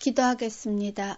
기도하겠습니다.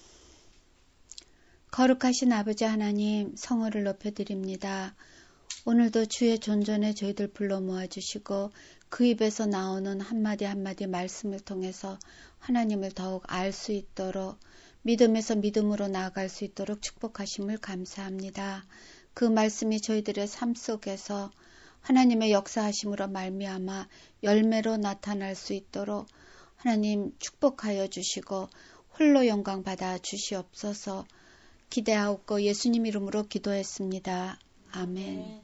거룩하신 아버지 하나님, 성호를 높여드립니다. 오늘도 주의 존전에 저희들 불러 모아주시고 그 입에서 나오는 한마디 한마디 말씀을 통해서 하나님을 더욱 알 수 있도록 믿음에서 믿음으로 나아갈 수 있도록 축복하심을 감사합니다. 그 말씀이 저희들의 삶 속에서 하나님의 역사하심으로 말미암아 열매로 나타날 수 있도록 하나님 축복하여 주시고 홀로 영광 받아 주시옵소서. 기대하옵고 예수님 이름으로 기도했습니다. 아멘.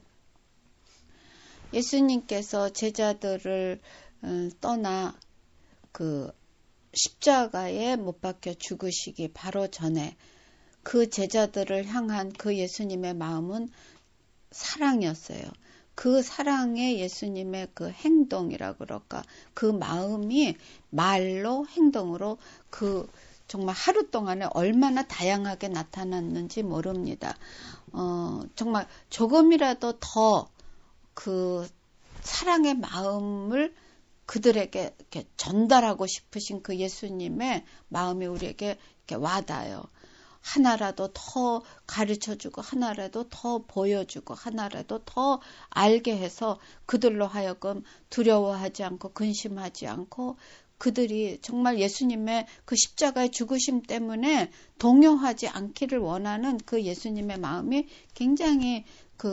예수님께서 제자들을 떠나 그 십자가에 못 박혀 죽으시기 바로 전에 그 제자들을 향한 그 예수님의 마음은 사랑이었어요. 그 사랑의 예수님의 그 행동이라 그럴까, 그 마음이 말로 행동으로 그 정말 하루 동안에 얼마나 다양하게 나타났는지 모릅니다. 정말 조금이라도 더 그 사랑의 마음을 그들에게 이렇게 전달하고 싶으신 그 예수님의 마음이 우리에게 이렇게 와닿아요. 하나라도 더 가르쳐주고 하나라도 더 보여주고 하나라도 더 알게 해서 그들로 하여금 두려워하지 않고 근심하지 않고 그들이 정말 예수님의 그 십자가의 죽으심 때문에 동요하지 않기를 원하는 그 예수님의 마음이 굉장히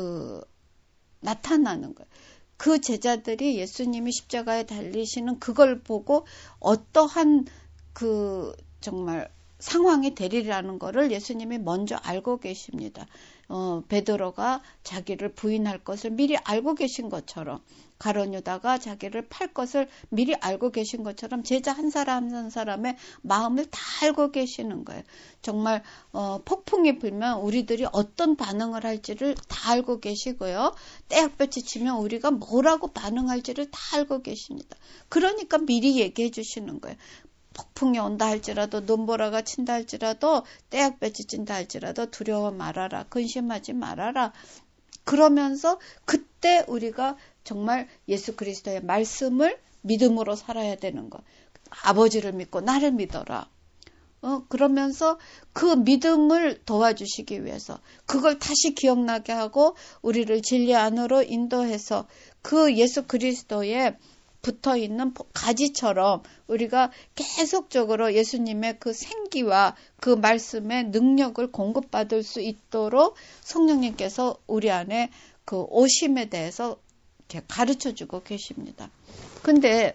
나타나는 거예요. 그 제자들이 예수님이 십자가에 달리시는 그걸 보고 어떠한 정말 상황이 되리라는 것을 예수님이 먼저 알고 계십니다. 베드로가 자기를 부인할 것을 미리 알고 계신 것처럼, 가룟 유다가 자기를 팔 것을 미리 알고 계신 것처럼 제자 한 사람 한 사람의 마음을 다 알고 계시는 거예요. 정말 폭풍이 불면 우리들이 어떤 반응을 할지를 다 알고 계시고요. 떼약볕이 치면 우리가 뭐라고 반응할지를 다 알고 계십니다. 그러니까 미리 얘기해 주시는 거예요. 폭풍이 온다 할지라도 눈보라가 친다 할지라도 떼약볕이 찐다 할지라도 두려워 말아라. 근심하지 말아라. 그러면서 그때 우리가 정말 예수 그리스도의 말씀을 믿음으로 살아야 되는 것. 아버지를 믿고 나를 믿어라. 그러면서 그 믿음을 도와주시기 위해서 그걸 다시 기억나게 하고 우리를 진리 안으로 인도해서 그 예수 그리스도의 붙어있는 가지처럼 우리가 계속적으로 예수님의 그 생기와 그 말씀의 능력을 공급받을 수 있도록 성령님께서 우리 안에 그 오심에 대해서 이렇게 가르쳐주고 계십니다. 근데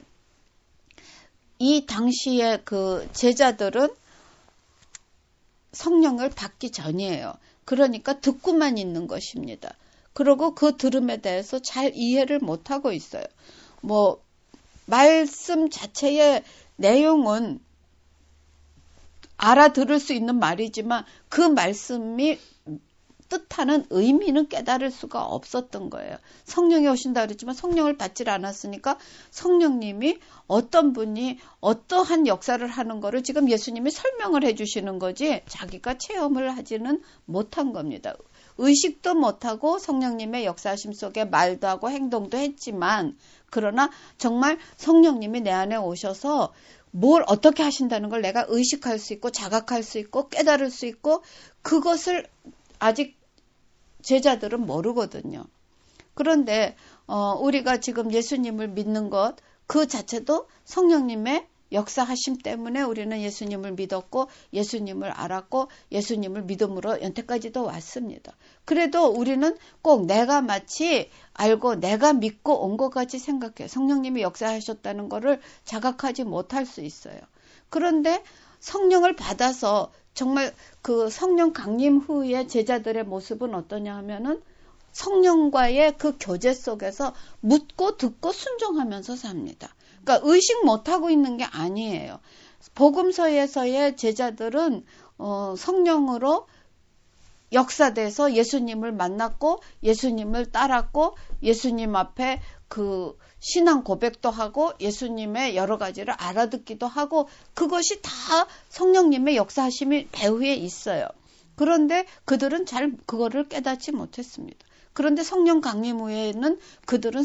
이 당시에 그 제자들은 성령을 받기 전이에요. 그러니까 듣고만 있는 것입니다. 그리고 그 들음에 대해서 잘 이해를 못하고 있어요. 말씀 자체의 내용은 알아들을 수 있는 말이지만 그 말씀이 뜻하는 의미는 깨달을 수가 없었던 거예요. 성령이 오신다 그랬지만 성령을 받질 않았으니까 성령님이 어떤 분이 어떠한 역사를 하는 거를 지금 예수님이 설명을 해주시는 거지 자기가 체험을 하지는 못한 겁니다. 의식도 못하고 성령님의 역사하심 속에 말도 하고 행동도 했지만 그러나 정말 성령님이 내 안에 오셔서 뭘 어떻게 하신다는 걸 내가 의식할 수 있고 자각할 수 있고 깨달을 수 있고 그것을 아직 제자들은 모르거든요. 그런데 우리가 지금 예수님을 믿는 것 그 자체도 성령님의 역사하심 때문에 우리는 예수님을 믿었고 예수님을 알았고 예수님을 믿음으로 연태까지도 왔습니다. 그래도 우리는 꼭 내가 마치 알고 내가 믿고 온 것 같이 생각해요. 성령님이 역사하셨다는 것을 자각하지 못할 수 있어요. 그런데 성령을 받아서 정말 그 성령 강림 후에 제자들의 모습은 어떠냐 하면은 성령과의 그 교제 속에서 묻고 듣고 순종하면서 삽니다. 그러니까 의식 못하고 있는 게 아니에요. 복음서에서의 제자들은 성령으로 역사돼서 예수님을 만났고 예수님을 따랐고 예수님 앞에 그 신앙 고백도 하고 예수님의 여러 가지를 알아듣기도 하고 그것이 다 성령님의 역사하심이 배후에 있어요. 그런데 그들은 잘 그거를 깨닫지 못했습니다. 그런데 성령 강림 후에는 그들은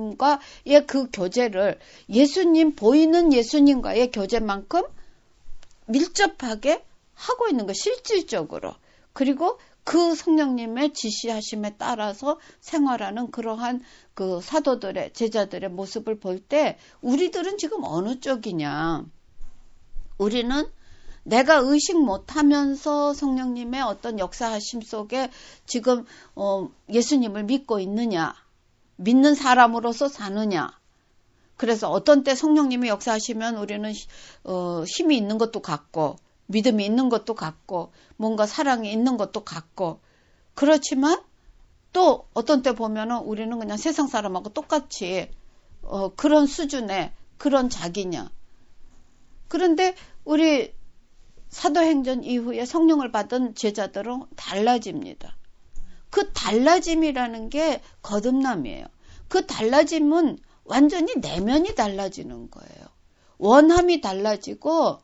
성령님과의 그 교제를 예수님, 보이는 예수님과의 교제만큼 밀접하게 하고 있는 거 실질적으로. 그리고 그 성령님의 지시하심에 따라서 생활하는 그러한 그 사도들의 제자들의 모습을 볼 때 우리들은 지금 어느 쪽이냐. 우리는 내가 의식 못하면서 성령님의 어떤 역사하심 속에 지금 예수님을 믿고 있느냐. 믿는 사람으로서 사느냐. 그래서 어떤 때 성령님이 역사하시면 우리는 힘이 있는 것도 같고 믿음이 있는 것도 같고 뭔가 사랑이 있는 것도 같고 그렇지만 또 어떤 때 보면은 우리는 그냥 세상 사람하고 똑같이 그런 수준의 그런 자기냐. 그런데 우리 사도행전 이후에 성령을 받은 제자들은 달라집니다. 그 달라짐이라는 게 거듭남이에요. 그 달라짐은 완전히 내면이 달라지는 거예요. 원함이 달라지고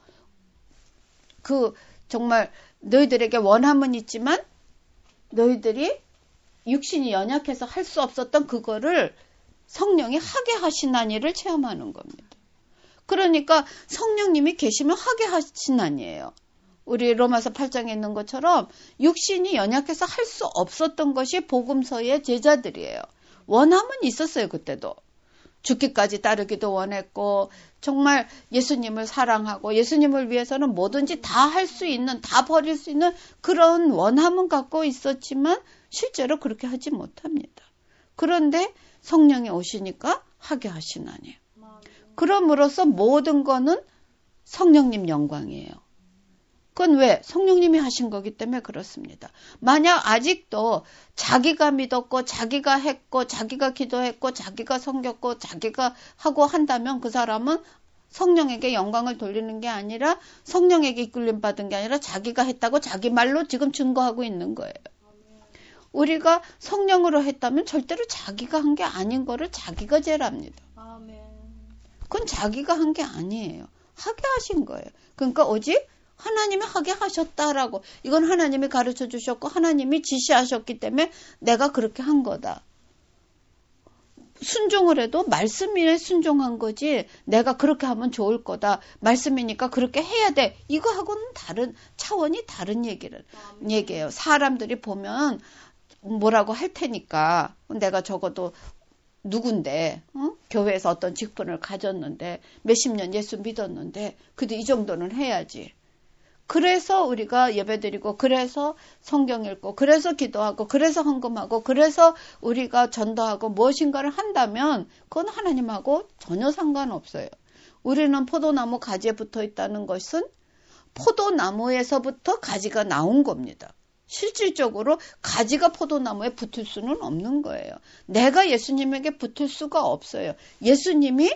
정말 너희들에게 원함은 있지만 너희들이 육신이 연약해서 할 수 없었던 그거를 성령이 하게 하시나니를 체험하는 겁니다. 그러니까 성령님이 계시면 하게 하시나니예요. 우리 로마서 8장에 있는 것처럼 육신이 연약해서 할 수 없었던 것이 복음서의 제자들이에요. 원함은 있었어요. 그때도. 죽기까지 따르기도 원했고 정말 예수님을 사랑하고 예수님을 위해서는 뭐든지 다 할 수 있는, 다 버릴 수 있는 그런 원함은 갖고 있었지만 실제로 그렇게 하지 못합니다. 그런데 성령이 오시니까 하게 하시나니. 그럼으로써 모든 거는 성령님 영광이에요. 그건 왜? 성령님이 하신 거기 때문에 그렇습니다. 만약 아직도 자기가 믿었고 자기가 했고 자기가 기도했고 자기가 섬겼고 자기가 하고 한다면 그 사람은 성령에게 영광을 돌리는 게 아니라 성령에게 이끌림 받은 게 아니라 자기가 했다고 자기 말로 지금 증거하고 있는 거예요. 우리가 성령으로 했다면 절대로 자기가 한 게 아닌 거를 자기가 제랍니다. 그건 자기가 한 게 아니에요. 하게 하신 거예요. 그러니까 오직 하나님이 하게 하셨다라고. 이건 하나님이 가르쳐 주셨고 하나님이 지시하셨기 때문에 내가 그렇게 한 거다. 순종을 해도 말씀에 순종한 거지 내가 그렇게 하면 좋을 거다. 말씀이니까 그렇게 해야 돼. 이거하고는 다른 차원이 다른 얘기예요. 사람들이 보면 뭐라고 할 테니까 내가 적어도 누군데 교회에서 어떤 직분을 가졌는데 몇십 년 예수 믿었는데 그래도 이 정도는 해야지. 그래서 우리가 예배드리고 그래서 성경 읽고 그래서 기도하고 그래서 헌금하고 그래서 우리가 전도하고 무엇인가를 한다면 그건 하나님하고 전혀 상관없어요. 우리는 포도나무 가지에 붙어 있다는 것은 포도나무에서부터 가지가 나온 겁니다. 실질적으로 가지가 포도나무에 붙을 수는 없는 거예요. 내가 예수님에게 붙을 수가 없어요. 예수님이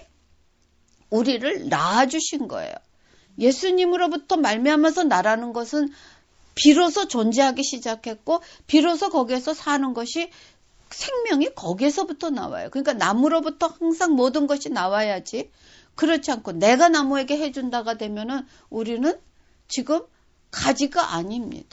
우리를 낳아주신 거예요. 예수님으로부터 말미암아서 나라는 것은 비로소 존재하기 시작했고 비로소 거기에서 사는 것이 생명이 거기에서부터 나와요. 그러니까 나무로부터 항상 모든 것이 나와야지. 그렇지 않고 내가 나무에게 해준다가 되면은 우리는 지금 가지가 아닙니다.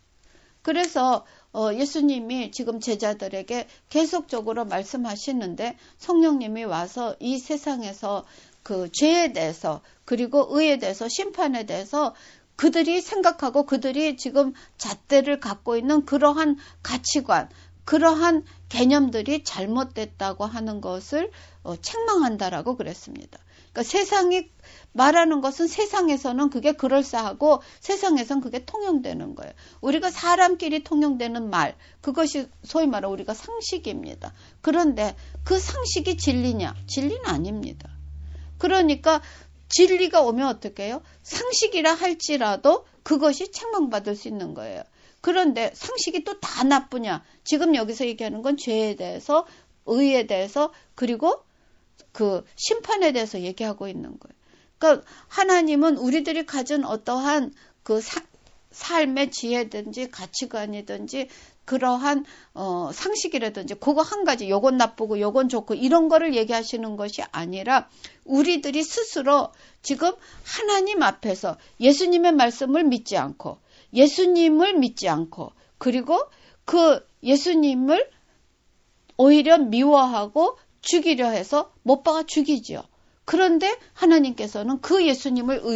그래서 예수님이 지금 제자들에게 계속적으로 말씀하시는데 성령님이 와서 이 세상에서 그 죄에 대해서 그리고 의에 대해서 심판에 대해서 그들이 생각하고 그들이 지금 잣대를 갖고 있는 그러한 가치관, 그러한 개념들이 잘못됐다고 하는 것을 책망한다라고 그랬습니다. 그러니까 세상이 말하는 것은 세상에서는 그게 그럴싸하고 세상에서는 그게 통용되는 거예요. 우리가 사람끼리 통용되는 말, 그것이 소위 말해 우리가 상식입니다. 그런데 그 상식이 진리냐? 진리는 아닙니다. 그러니까 진리가 오면 어떻게 해요? 상식이라 할지라도 그것이 책망받을 수 있는 거예요. 그런데 상식이 또 다 나쁘냐? 지금 여기서 얘기하는 건 죄에 대해서, 의에 대해서, 그리고 그 심판에 대해서 얘기하고 있는 거예요. 그러니까 하나님은 우리들이 가진 어떠한 그 삶의 지혜든지 가치관이든지 그러한 상식이라든지 그거 한 가지 요건 나쁘고 요건 좋고 이런 거를 얘기하시는 것이 아니라 우리들이 스스로 지금 하나님 앞에서 예수님의 말씀을 믿지 않고 예수님을 믿지 않고 그리고 그 예수님을 오히려 미워하고 죽이려 해서 못 박아 죽이죠. 그런데 하나님께서는 그 예수님을 의로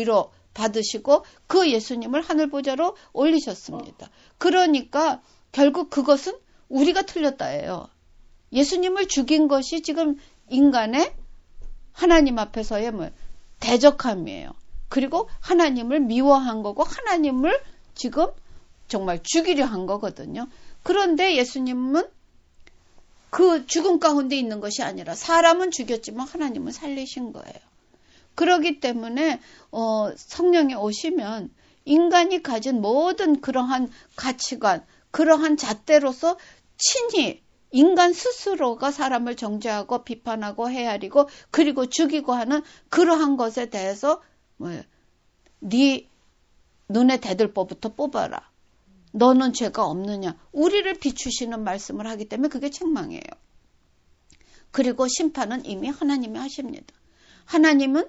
받으시고 그 예수님을 하늘 보좌로 올리셨습니다. 그러니까 결국 그것은 우리가 틀렸다예요. 예수님을 죽인 것이 지금 인간의 하나님 앞에서의 대적함이에요. 그리고 하나님을 미워한 거고 하나님을 지금 정말 죽이려 한 거거든요. 그런데 예수님은 그 죽음 가운데 있는 것이 아니라 사람은 죽였지만 하나님은 살리신 거예요. 그렇기 때문에 성령이 오시면 인간이 가진 모든 그러한 가치관, 그러한 잣대로서 친히 인간 스스로가 사람을 정죄하고 비판하고 헤아리고 그리고 죽이고 하는 그러한 것에 대해서 네 눈에 대들 법부터 뽑아라. 너는 죄가 없느냐. 우리를 비추시는 말씀을 하기 때문에 그게 책망이에요. 그리고 심판은 이미 하나님이 하십니다. 하나님은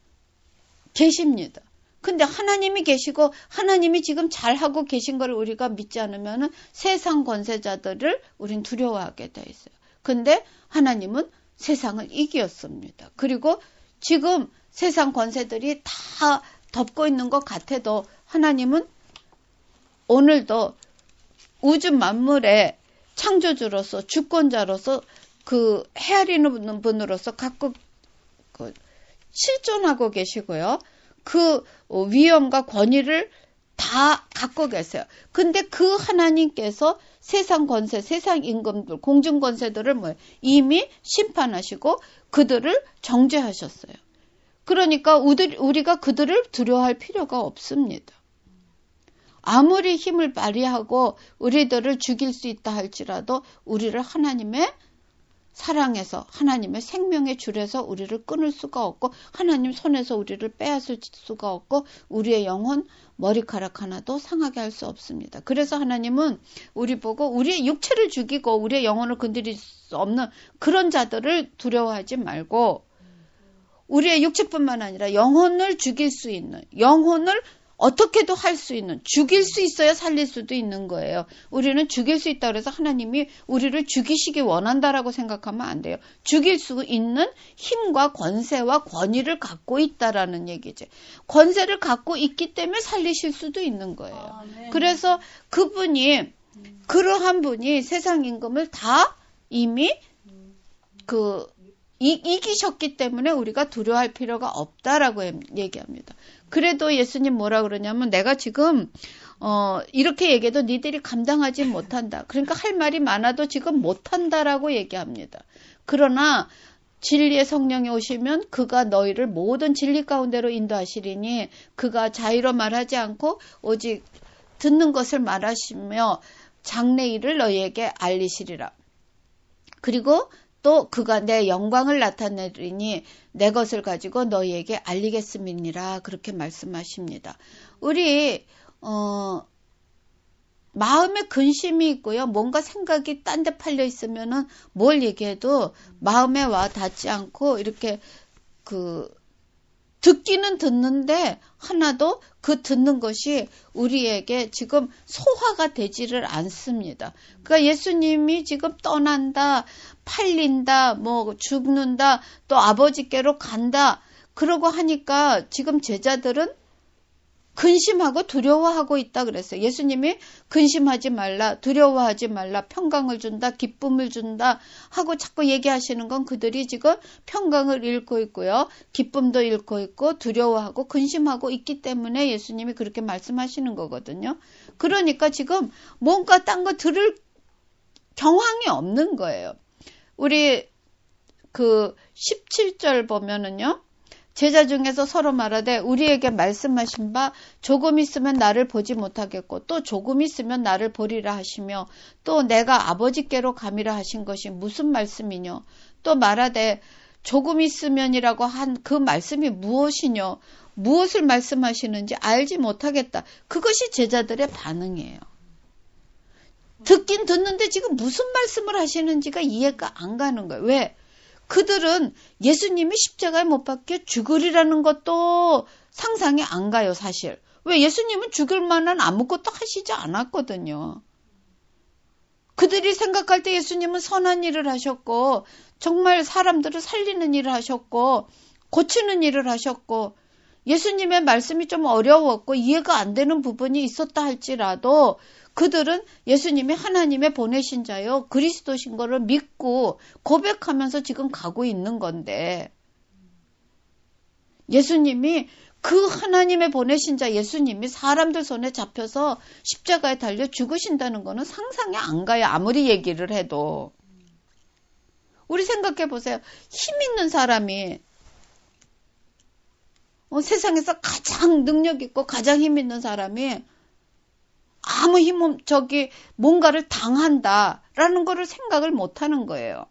계십니다. 근데 하나님이 계시고 하나님이 지금 잘하고 계신 걸 우리가 믿지 않으면 세상 권세자들을 우린 두려워하게 돼 있어요. 근데 하나님은 세상을 이겼습니다. 그리고 지금 세상 권세들이 다 덮고 있는 것 같아도 하나님은 오늘도 우주 만물의 창조주로서 주권자로서 그 헤아리는 분으로서 갖고 실존하고 계시고요. 그 위엄과 권위를 다 갖고 계세요. 근데 그 하나님께서 세상 권세, 세상 임금들, 공중 권세들을 이미 심판하시고 그들을 정죄하셨어요. 그러니까 우리가 그들을 두려워할 필요가 없습니다. 아무리 힘을 발휘하고 우리들을 죽일 수 있다 할지라도 우리를 하나님의 사랑해서 하나님의 생명의 줄에서 우리를 끊을 수가 없고 하나님 손에서 우리를 빼앗을 수가 없고 우리의 영혼 머리카락 하나도 상하게 할 수 없습니다. 그래서 하나님은 우리 보고 우리의 육체를 죽이고 우리의 영혼을 건드릴 수 없는 그런 자들을 두려워하지 말고 우리의 육체뿐만 아니라 영혼을 죽일 수 있는 영혼을 어떻게도 할 수 있는, 죽일 수 있어야 살릴 수도 있는 거예요. 우리는 죽일 수 있다 그래서 하나님이 우리를 죽이시기 원한다라고 생각하면 안 돼요. 죽일 수 있는 힘과 권세와 권위를 갖고 있다라는 얘기죠. 권세를 갖고 있기 때문에 살리실 수도 있는 거예요. 그래서 그분이, 그러한 분이 세상 임금을 다 이미 이기셨기 때문에 우리가 두려워할 필요가 없다라고 얘기합니다. 그래도 예수님 뭐라 그러냐면 내가 지금 이렇게 얘기해도 니들이 감당하지 못한다. 그러니까 할 말이 많아도 지금 못한다라고 얘기합니다. 그러나 진리의 성령이 오시면 그가 너희를 모든 진리 가운데로 인도하시리니 그가 자의로 말하지 않고 오직 듣는 것을 말하시며 장래일을 너희에게 알리시리라. 그리고 또 그가 내 영광을 나타내리니 내 것을 가지고 너희에게 알리겠음이니라 그렇게 말씀하십니다. 우리 마음에 근심이 있고요. 뭔가 생각이 딴 데 팔려 있으면은 뭘 얘기해도 마음에 와 닿지 않고 이렇게 듣기는 듣는데 하나도 그 듣는 것이 우리에게 지금 소화가 되지를 않습니다. 그러니까 예수님이 지금 떠난다, 팔린다, 죽는다, 또 아버지께로 간다, 그러고 하니까 지금 제자들은 근심하고 두려워하고 있다 그랬어요. 예수님이 근심하지 말라, 두려워하지 말라, 평강을 준다, 기쁨을 준다 하고 자꾸 얘기하시는 건 그들이 지금 평강을 잃고 있고요. 기쁨도 잃고 있고 두려워하고 근심하고 있기 때문에 예수님이 그렇게 말씀하시는 거거든요. 그러니까 지금 뭔가 딴 거 들을 경황이 없는 거예요. 우리 17절 보면은요. 제자 중에서 서로 말하되 우리에게 말씀하신 바 조금 있으면 나를 보지 못하겠고 또 조금 있으면 나를 보리라 하시며 또 내가 아버지께로 감이라 하신 것이 무슨 말씀이뇨. 또 말하되 조금 있으면이라고 한 그 말씀이 무엇이뇨. 무엇을 말씀하시는지 알지 못하겠다. 그것이 제자들의 반응이에요. 듣긴 듣는데 지금 무슨 말씀을 하시는지가 이해가 안 가는 거예요. 왜? 그들은 예수님이 십자가에 못 박혀 죽으리라는 것도 상상이 안 가요, 사실. 왜? 예수님은 죽을 만한 아무것도 하시지 않았거든요. 그들이 생각할 때 예수님은 선한 일을 하셨고 정말 사람들을 살리는 일을 하셨고 고치는 일을 하셨고 예수님의 말씀이 좀 어려웠고 이해가 안 되는 부분이 있었다 할지라도 그들은 예수님이 하나님의 보내신 자요 그리스도신 거를 믿고 고백하면서 지금 가고 있는 건데 예수님이 그 하나님의 보내신 자 예수님이 사람들 손에 잡혀서 십자가에 달려 죽으신다는 거는 상상이 안 가요. 아무리 얘기를 해도. 우리 생각해 보세요. 힘 있는 사람이 세상에서 가장 능력 있고 가장 힘 있는 사람이 아무 뭔가를 당한다라는 거를 생각을 못 하는 거예요.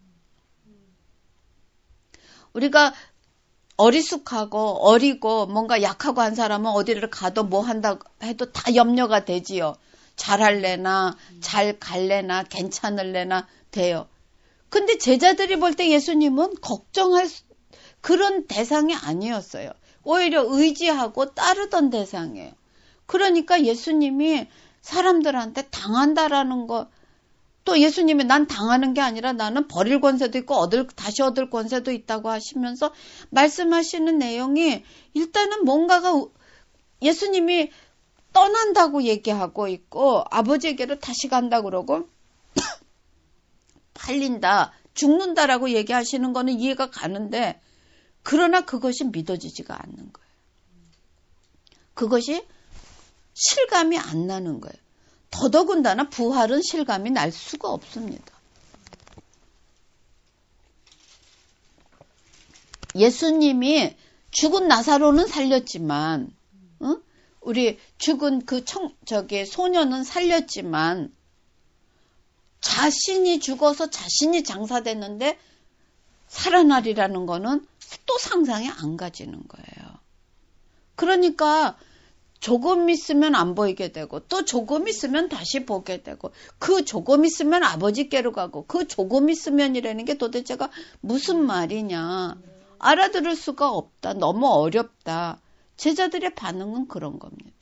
우리가 어리숙하고 어리고 뭔가 약하고 한 사람은 어디를 가도 뭐 한다 해도 다 염려가 되지요. 잘할래나 잘 갈래나 괜찮을래나 돼요. 근데 제자들이 볼 때 예수님은 걱정할 그런 대상이 아니었어요. 오히려 의지하고 따르던 대상이에요. 그러니까 예수님이 사람들한테 당한다라는 거 또 예수님이 난 당하는 게 아니라 나는 버릴 권세도 있고 다시 얻을 권세도 있다고 하시면서 말씀하시는 내용이 일단은 뭔가가 예수님이 떠난다고 얘기하고 있고 아버지에게로 다시 간다 그러고 팔린다, 죽는다라고 얘기하시는 거는 이해가 가는데 그러나 그것이 믿어지지가 않는 거예요. 그것이 실감이 안 나는 거예요. 더더군다나 부활은 실감이 날 수가 없습니다. 예수님이 죽은 나사로는 살렸지만, 우리 죽은 소녀는 살렸지만, 자신이 죽어서 자신이 장사됐는데 살아나리라는 거는 또 상상이 안 가지는 거예요. 그러니까 조금 있으면 안 보이게 되고 또 조금 있으면 다시 보게 되고 그 조금 있으면 아버지께로 가고 그 조금 있으면이라는 게 도대체가 무슨 말이냐 알아들을 수가 없다. 너무 어렵다. 제자들의 반응은 그런 겁니다.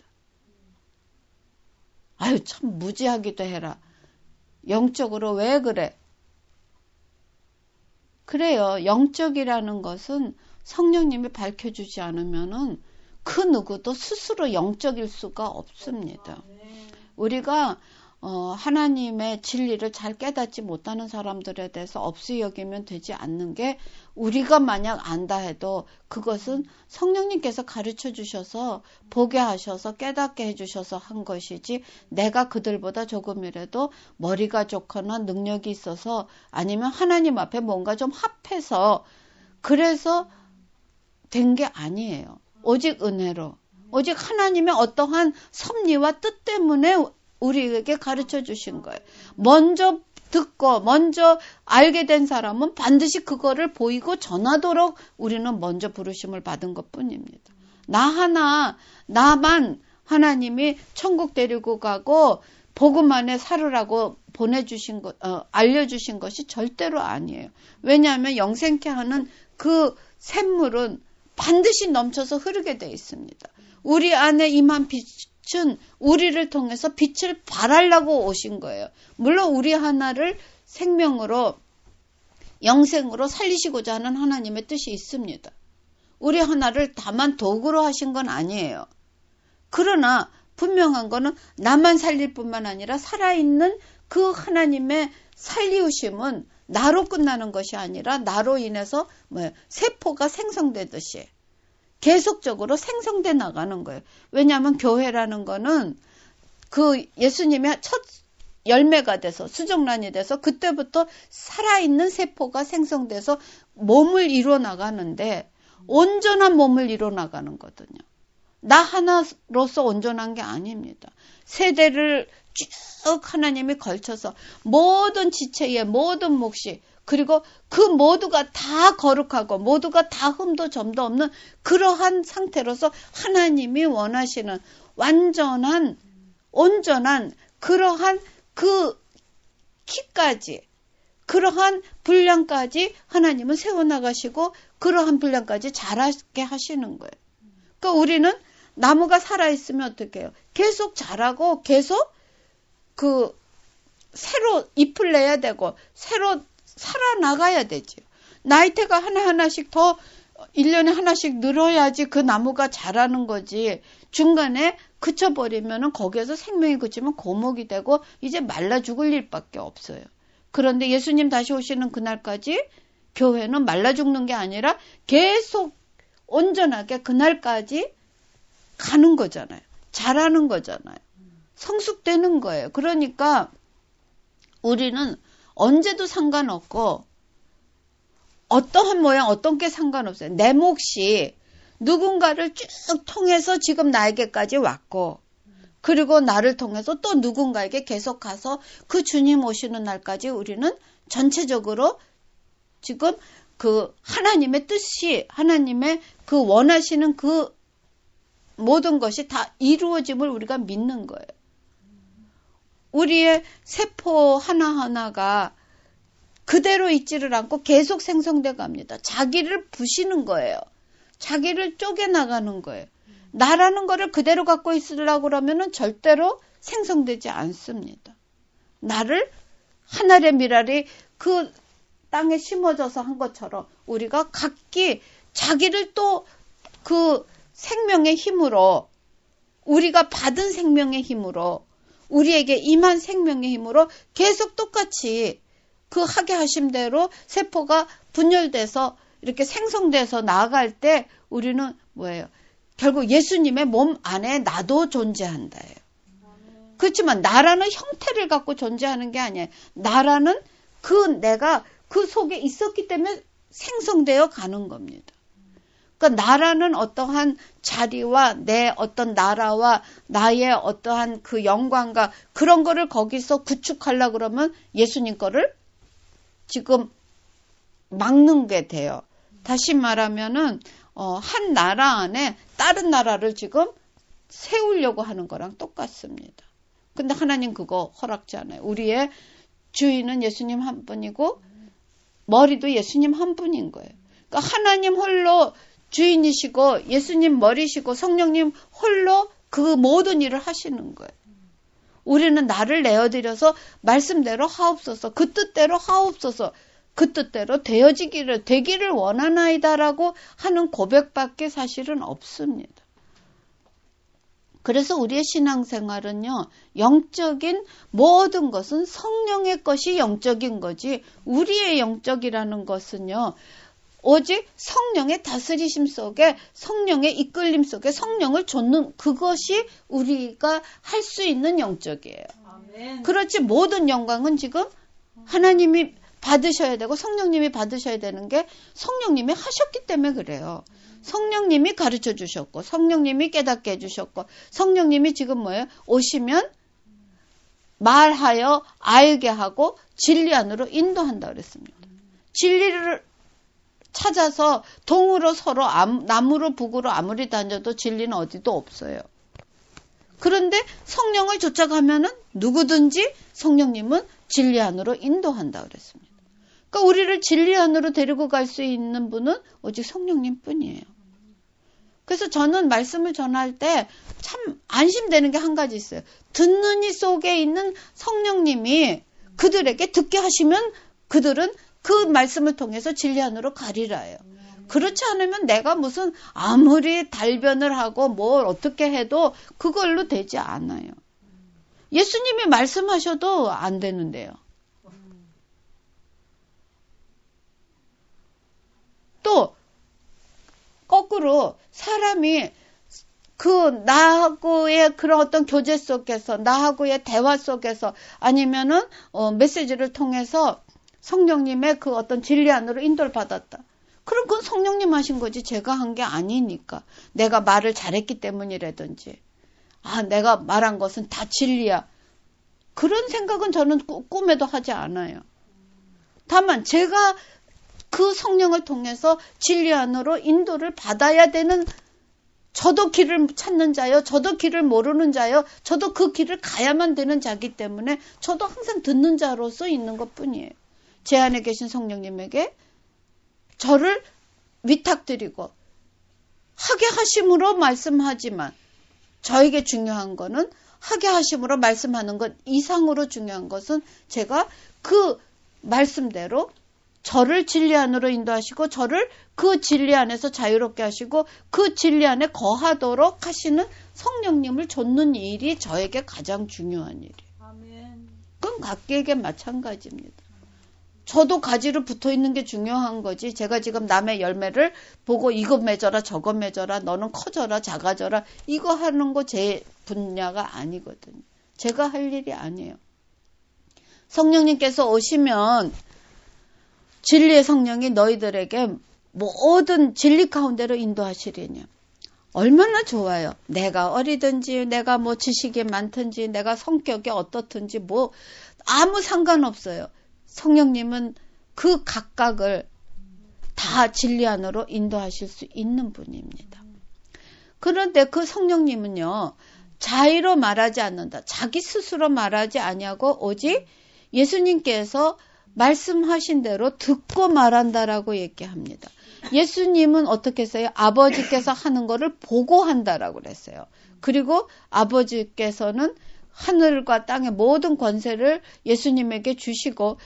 아유 참 무지하기도 해라. 영적으로 왜 그래? 그래요. 영적이라는 것은 성령님이 밝혀주지 않으면은 그 누구도 스스로 영적일 수가 없습니다. 우리가 하나님의 진리를 잘 깨닫지 못하는 사람들에 대해서 없이 여기면 되지 않는 게 우리가 만약 안다 해도 그것은 성령님께서 가르쳐 주셔서 보게 하셔서 깨닫게 해주셔서 한 것이지 내가 그들보다 조금이라도 머리가 좋거나 능력이 있어서 아니면 하나님 앞에 뭔가 좀 합해서 그래서 된 게 아니에요. 오직 은혜로 오직 하나님의 어떠한 섭리와 뜻 때문에 우리에게 가르쳐 주신 거예요. 먼저 듣고 먼저 알게 된 사람은 반드시 그거를 보이고 전하도록 우리는 먼저 부르심을 받은 것뿐입니다. 나만 하나님이 천국 데리고 가고 복음 안에 살으라고 보내주신 것, 알려주신 것이 절대로 아니에요. 왜냐하면 영생케 하는 그 샘물은 반드시 넘쳐서 흐르게 되어 있습니다. 우리 안에 임한 빛은 우리를 통해서 빛을 발하려고 오신 거예요. 물론 우리 하나를 생명으로 영생으로 살리시고자 하는 하나님의 뜻이 있습니다. 우리 하나를 다만 도구로 하신 건 아니에요. 그러나 분명한 거는 나만 살릴 뿐만 아니라 살아있는 그 하나님의 살리우심은 나로 끝나는 것이 아니라 나로 인해서 세포가 생성되듯이 계속적으로 생성돼 나가는 거예요. 왜냐하면 교회라는 거는 그 예수님의 첫 열매가 돼서 수정란이 돼서 그때부터 살아있는 세포가 생성돼서 몸을 이루어 나가는데 온전한 몸을 이루어 나가는 거거든요. 나 하나로서 온전한 게 아닙니다. 세대를 쭉 하나님이 걸쳐서 모든 지체의 모든 몫이 그리고 그 모두가 다 거룩하고 모두가 다 흠도 점도 없는 그러한 상태로서 하나님이 원하시는 완전한 온전한 그러한 그 키까지 그러한 분량까지 하나님은 세워나가시고 그러한 분량까지 자라게 하시는 거예요. 그러니까 우리는 나무가 살아있으면 어떻게 해요? 계속 자라고 계속 새로 잎을 내야 되고 새로 살아나가야 되죠. 나이테가 하나하나씩 더 1년에 하나씩 늘어야지 그 나무가 자라는 거지. 중간에 그쳐버리면은 거기에서 생명이 그치면 고목이 되고 이제 말라 죽을 일밖에 없어요. 그런데 예수님 다시 오시는 그날까지 교회는 말라 죽는 게 아니라 계속 온전하게 그날까지 가는 거잖아요. 자라는 거잖아요. 성숙되는 거예요. 그러니까 우리는 언제도 상관없고 어떠한 모양 어떤 게 상관없어요. 내 몫이 누군가를 쭉 통해서 지금 나에게까지 왔고 그리고 나를 통해서 또 누군가에게 계속 가서 그 주님 오시는 날까지 우리는 전체적으로 지금 그 하나님의 뜻이 하나님의 그 원하시는 그 모든 것이 다 이루어짐을 우리가 믿는 거예요. 우리의 세포 하나하나가 그대로 있지를 않고 계속 생성돼 갑니다. 자기를 부시는 거예요. 자기를 쪼개나가는 거예요. 나라는 거를 그대로 갖고 있으려고 그러면은 절대로 생성되지 않습니다. 나를 하늘의 미랄이 그 땅에 심어져서 한 것처럼 우리가 각기 자기를 또 그 생명의 힘으로 우리가 받은 생명의 힘으로 우리에게 임한 생명의 힘으로 계속 똑같이 그 하게 하신 대로 세포가 분열돼서 이렇게 생성돼서 나아갈 때 우리는 뭐예요? 결국 예수님의 몸 안에 나도 존재한다예요. 그렇지만 나라는 형태를 갖고 존재하는 게 아니에요. 나라는 그 내가 그 속에 있었기 때문에 생성되어 가는 겁니다. 그러니까 나라는 어떠한 자리와 내 어떤 나라와 나의 어떠한 그 영광과 그런 거를 거기서 구축하려고 그러면 예수님 거를 지금 막는 게 돼요. 다시 말하면은 한 나라 안에 다른 나라를 지금 세우려고 하는 거랑 똑같습니다. 근데 하나님 그거 허락지 않아요. 우리의 주인은 예수님 한 분이고 머리도 예수님 한 분인 거예요. 그러니까 하나님 홀로 주인이시고 예수님 머리시고 성령님 홀로 그 모든 일을 하시는 거예요. 우리는 나를 내어드려서 말씀대로 하옵소서, 그 뜻대로 하옵소서, 그 뜻대로 되기를 원하나이다라고 하는 고백밖에 사실은 없습니다. 그래서 우리의 신앙생활은요, 영적인 모든 것은 성령의 것이 영적인 거지, 우리의 영적이라는 것은요, 오직 성령의 다스리심 속에 성령의 이끌림 속에 성령을 좇는 그것이 우리가 할 수 있는 영적이에요. 아멘. 그렇지 모든 영광은 지금 하나님이 받으셔야 되고 성령님이 받으셔야 되는 게 성령님이 하셨기 때문에 그래요. 성령님이 가르쳐 주셨고 성령님이 깨닫게 해주셨고 성령님이 지금 뭐예요? 오시면 말하여 알게 하고 진리 안으로 인도한다 그랬습니다. 진리를 찾아서 동으로 서로 남으로 북으로 아무리 다녀도 진리는 어디도 없어요. 그런데 성령을 쫓아가면은 누구든지 성령님은 진리 안으로 인도한다 그랬습니다. 그러니까 우리를 진리 안으로 데리고 갈 수 있는 분은 오직 성령님 뿐이에요. 그래서 저는 말씀을 전할 때 참 안심되는 게 한 가지 있어요. 듣는 이 속에 있는 성령님이 그들에게 듣게 하시면 그들은 그 말씀을 통해서 진리 안으로 가리라요. 그렇지 않으면 내가 무슨 아무리 달변을 하고 뭘 어떻게 해도 그걸로 되지 않아요. 예수님이 말씀하셔도 안 되는데요. 또 거꾸로 사람이 그 나하고의 그런 어떤 교제 속에서 나하고의 대화 속에서 아니면은 메시지를 통해서 성령님의 그 어떤 진리 안으로 인도를 받았다. 그럼 그건 성령님 하신 거지 제가 한 게 아니니까. 내가 말을 잘했기 때문이라든지 내가 말한 것은 다 진리야. 그런 생각은 저는 꿈에도 하지 않아요. 다만 제가 그 성령을 통해서 진리 안으로 인도를 받아야 되는 저도 길을 찾는 자요. 저도 길을 모르는 자요. 저도 그 길을 가야만 되는 자기 때문에 저도 항상 듣는 자로서 있는 것뿐이에요. 제 안에 계신 성령님에게 저를 위탁드리고 하게 하심으로 말씀하지만 저에게 중요한 거는 하게 하심으로 말씀하는 것 이상으로 중요한 것은 제가 그 말씀대로 저를 진리 안으로 인도하시고 저를 그 진리 안에서 자유롭게 하시고 그 진리 안에 거하도록 하시는 성령님을 좇는 일이 저에게 가장 중요한 일이에요. 아멘. 그건 각기에게 마찬가지입니다. 저도 가지로 붙어 있는 게 중요한 거지. 제가 지금 남의 열매를 보고 이거 맺어라 저거 맺어라 너는 커져라 작아져라 이거 하는 거 제 분야가 아니거든요. 제가 할 일이 아니에요. 성령님께서 오시면 진리의 성령이 너희들에게 모든 진리 가운데로 인도하시리냐. 얼마나 좋아요. 내가 어리든지 내가 뭐 지식이 많든지 내가 성격이 어떻든지 뭐 아무 상관없어요. 성령님은 그 각각을 다 진리 안으로 인도하실 수 있는 분입니다. 그런데 그 성령님은요. 자의로 말하지 않는다. 자기 스스로 말하지 아니하고 오직 예수님께서 말씀하신 대로 듣고 말한다라고 얘기합니다. 예수님은 어떻게 했어요? 아버지께서 하는 거를 보고 한다라고 그랬어요. 그리고 아버지께서는 하늘과 땅의 모든 권세를 예수님에게 주시고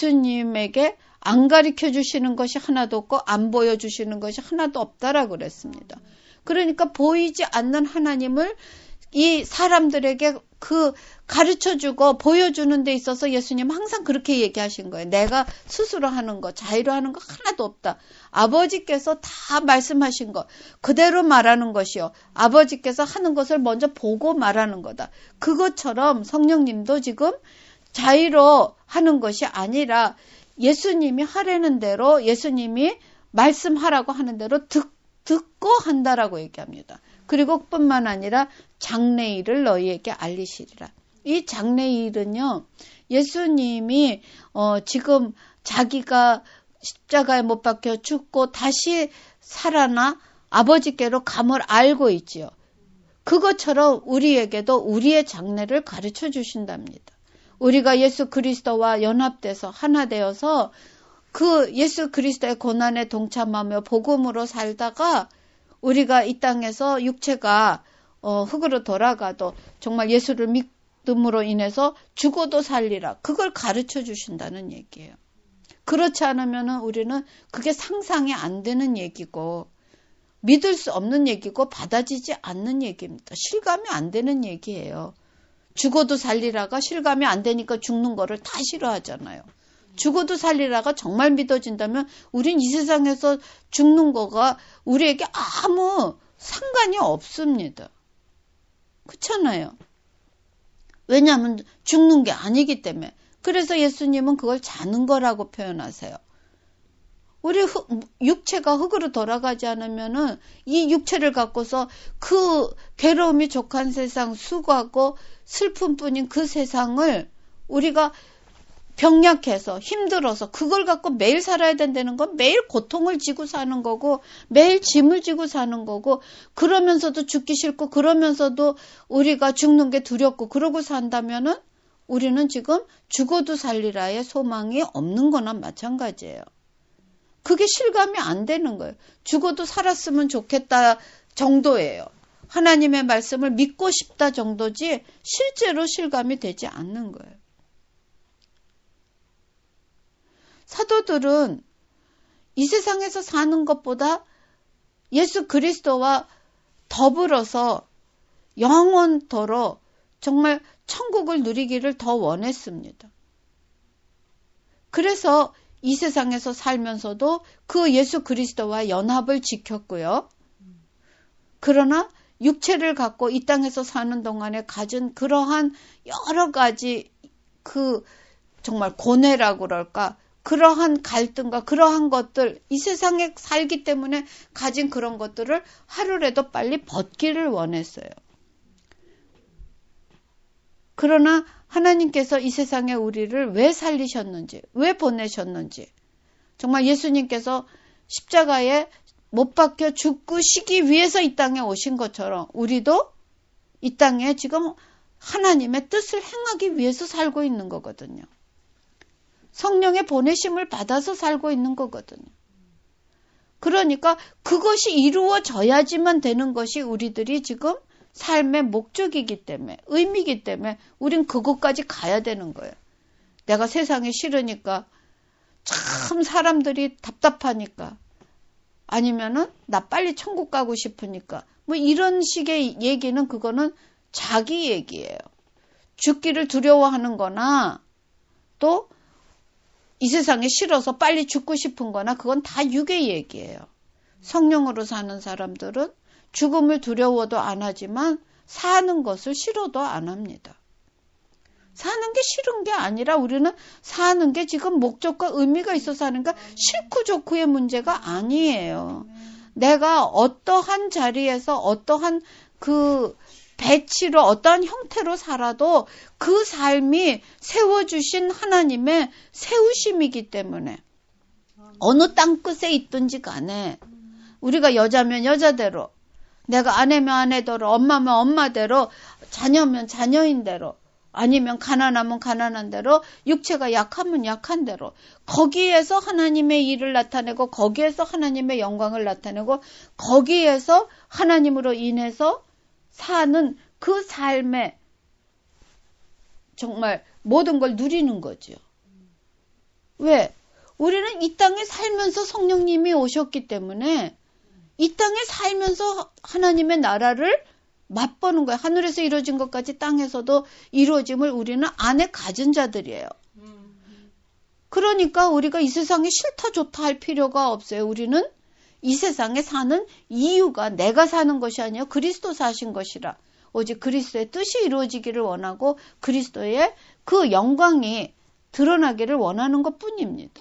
예수님에게 안 가르쳐 주시는 것이 하나도 없고 안 보여주시는 것이 하나도 없다라고 그랬습니다. 그러니까 보이지 않는 하나님을 이 사람들에게 그 가르쳐주고 보여주는 데 있어서 예수님 항상 그렇게 얘기하신 거예요. 내가 스스로 하는 거, 자의로 하는 거 하나도 없다. 아버지께서 다 말씀하신 거 그대로 말하는 것이요. 아버지께서 하는 것을 먼저 보고 말하는 거다. 그것처럼 성령님도 지금 자의로 하는 것이 아니라 예수님이 하라는 대로 예수님이 말씀하라고 하는 대로 듣고 한다라고 얘기합니다. 그리고 뿐만 아니라 장래일을 너희에게 알리시리라. 이 장래일은요. 예수님이 지금 자기가 십자가에 못 박혀 죽고 다시 살아나 아버지께로 감을 알고 있지요. 그것처럼 우리에게도 우리의 장래를 가르쳐 주신답니다. 우리가 예수 그리스도와 연합돼서 하나 되어서 그 예수 그리스도의 고난에 동참하며 복음으로 살다가 우리가 이 땅에서 육체가 흙으로 돌아가도 정말 예수를 믿음으로 인해서 죽어도 살리라. 그걸 가르쳐 주신다는 얘기예요. 그렇지 않으면 우리는 그게 상상이 안 되는 얘기고 믿을 수 없는 얘기고 받아지지 않는 얘기입니다. 실감이 안 되는 얘기예요. 죽어도 살리라가 실감이 안 되니까 죽는 거를 다 싫어하잖아요. 죽어도 살리라가 정말 믿어진다면 우린 이 세상에서 죽는 거가 우리에게 아무 상관이 없습니다. 그렇잖아요. 왜냐하면 죽는 게 아니기 때문에. 그래서 예수님은 그걸 자는 거라고 표현하세요. 우리 육체가 흙으로 돌아가지 않으면은 이 육체를 갖고서 그 괴로움이 족한 세상, 수고하고 슬픔뿐인 그 세상을 우리가 병약해서 힘들어서 그걸 갖고 매일 살아야 된다는 건 매일 고통을 지고 사는 거고 매일 짐을 지고 사는 거고 그러면서도 죽기 싫고 그러면서도 우리가 죽는 게 두렵고 그러고 산다면은 우리는 지금 죽어도 살리라의 소망이 없는 거나 마찬가지예요. 그게 실감이 안 되는 거예요. 죽어도 살았으면 좋겠다 정도예요. 하나님의 말씀을 믿고 싶다 정도지 실제로 실감이 되지 않는 거예요. 사도들은 이 세상에서 사는 것보다 예수 그리스도와 더불어서 영원토록 정말 천국을 누리기를 더 원했습니다. 그래서 이 세상에서 살면서도 그 예수 그리스도와 연합을 지켰고요. 그러나 육체를 갖고 이 땅에서 사는 동안에 가진 그러한 여러 가지 그 정말 고뇌라고 그럴까 그러한 갈등과 그러한 것들 이 세상에 살기 때문에 가진 그런 것들을 하루라도 빨리 벗기를 원했어요. 그러나 하나님께서 이 세상에 우리를 왜 살리셨는지, 왜 보내셨는지, 정말 예수님께서 십자가에 못 박혀 죽으시기 위해서 이 땅에 오신 것처럼 우리도 이 땅에 지금 하나님의 뜻을 행하기 위해서 살고 있는 거거든요. 성령의 보내심을 받아서 살고 있는 거거든요. 그러니까 그것이 이루어져야지만 되는 것이 우리들이 지금 삶의 목적이기 때문에, 의미이기 때문에 우린 그것까지 가야 되는 거예요. 내가 세상이 싫으니까 참 사람들이 답답하니까, 아니면은 나 빨리 천국 가고 싶으니까, 뭐 이런 식의 얘기는 그거는 자기 얘기예요. 죽기를 두려워하는 거나 또 이 세상에 싫어서 빨리 죽고 싶은 거나 그건 다 육의 얘기예요. 성령으로 사는 사람들은 죽음을 두려워도 안 하지만 사는 것을 싫어도 안 합니다. 사는 게 싫은 게 아니라 우리는 사는 게 지금 목적과 의미가 있어서 하는가, 싫고 좋고의 문제가 아니에요. 내가 어떠한 자리에서 어떠한 그 배치로 어떠한 형태로 살아도 그 삶이 세워주신 하나님의 세우심이기 때문에 어느 땅끝에 있든지 간에 우리가 여자면 여자대로, 내가 아내면 아내대로, 엄마면 엄마대로, 자녀면 자녀인대로, 아니면 가난하면 가난한 대로, 육체가 약하면 약한 대로, 거기에서 하나님의 일을 나타내고 거기에서 하나님의 영광을 나타내고 거기에서 하나님으로 인해서 사는 그 삶에 정말 모든 걸 누리는 거죠. 왜? 우리는 이 땅에 살면서 성령님이 오셨기 때문에 이 땅에 살면서 하나님의 나라를 맛보는 거예요. 하늘에서 이루어진 것까지 땅에서도 이루어짐을 우리는 안에 가진 자들이에요. 그러니까 우리가 이 세상이 싫다 좋다 할 필요가 없어요. 우리는 이 세상에 사는 이유가 내가 사는 것이 아니라 그리스도 사신 것이라. 오직 그리스도의 뜻이 이루어지기를 원하고 그리스도의 그 영광이 드러나기를 원하는 것뿐입니다.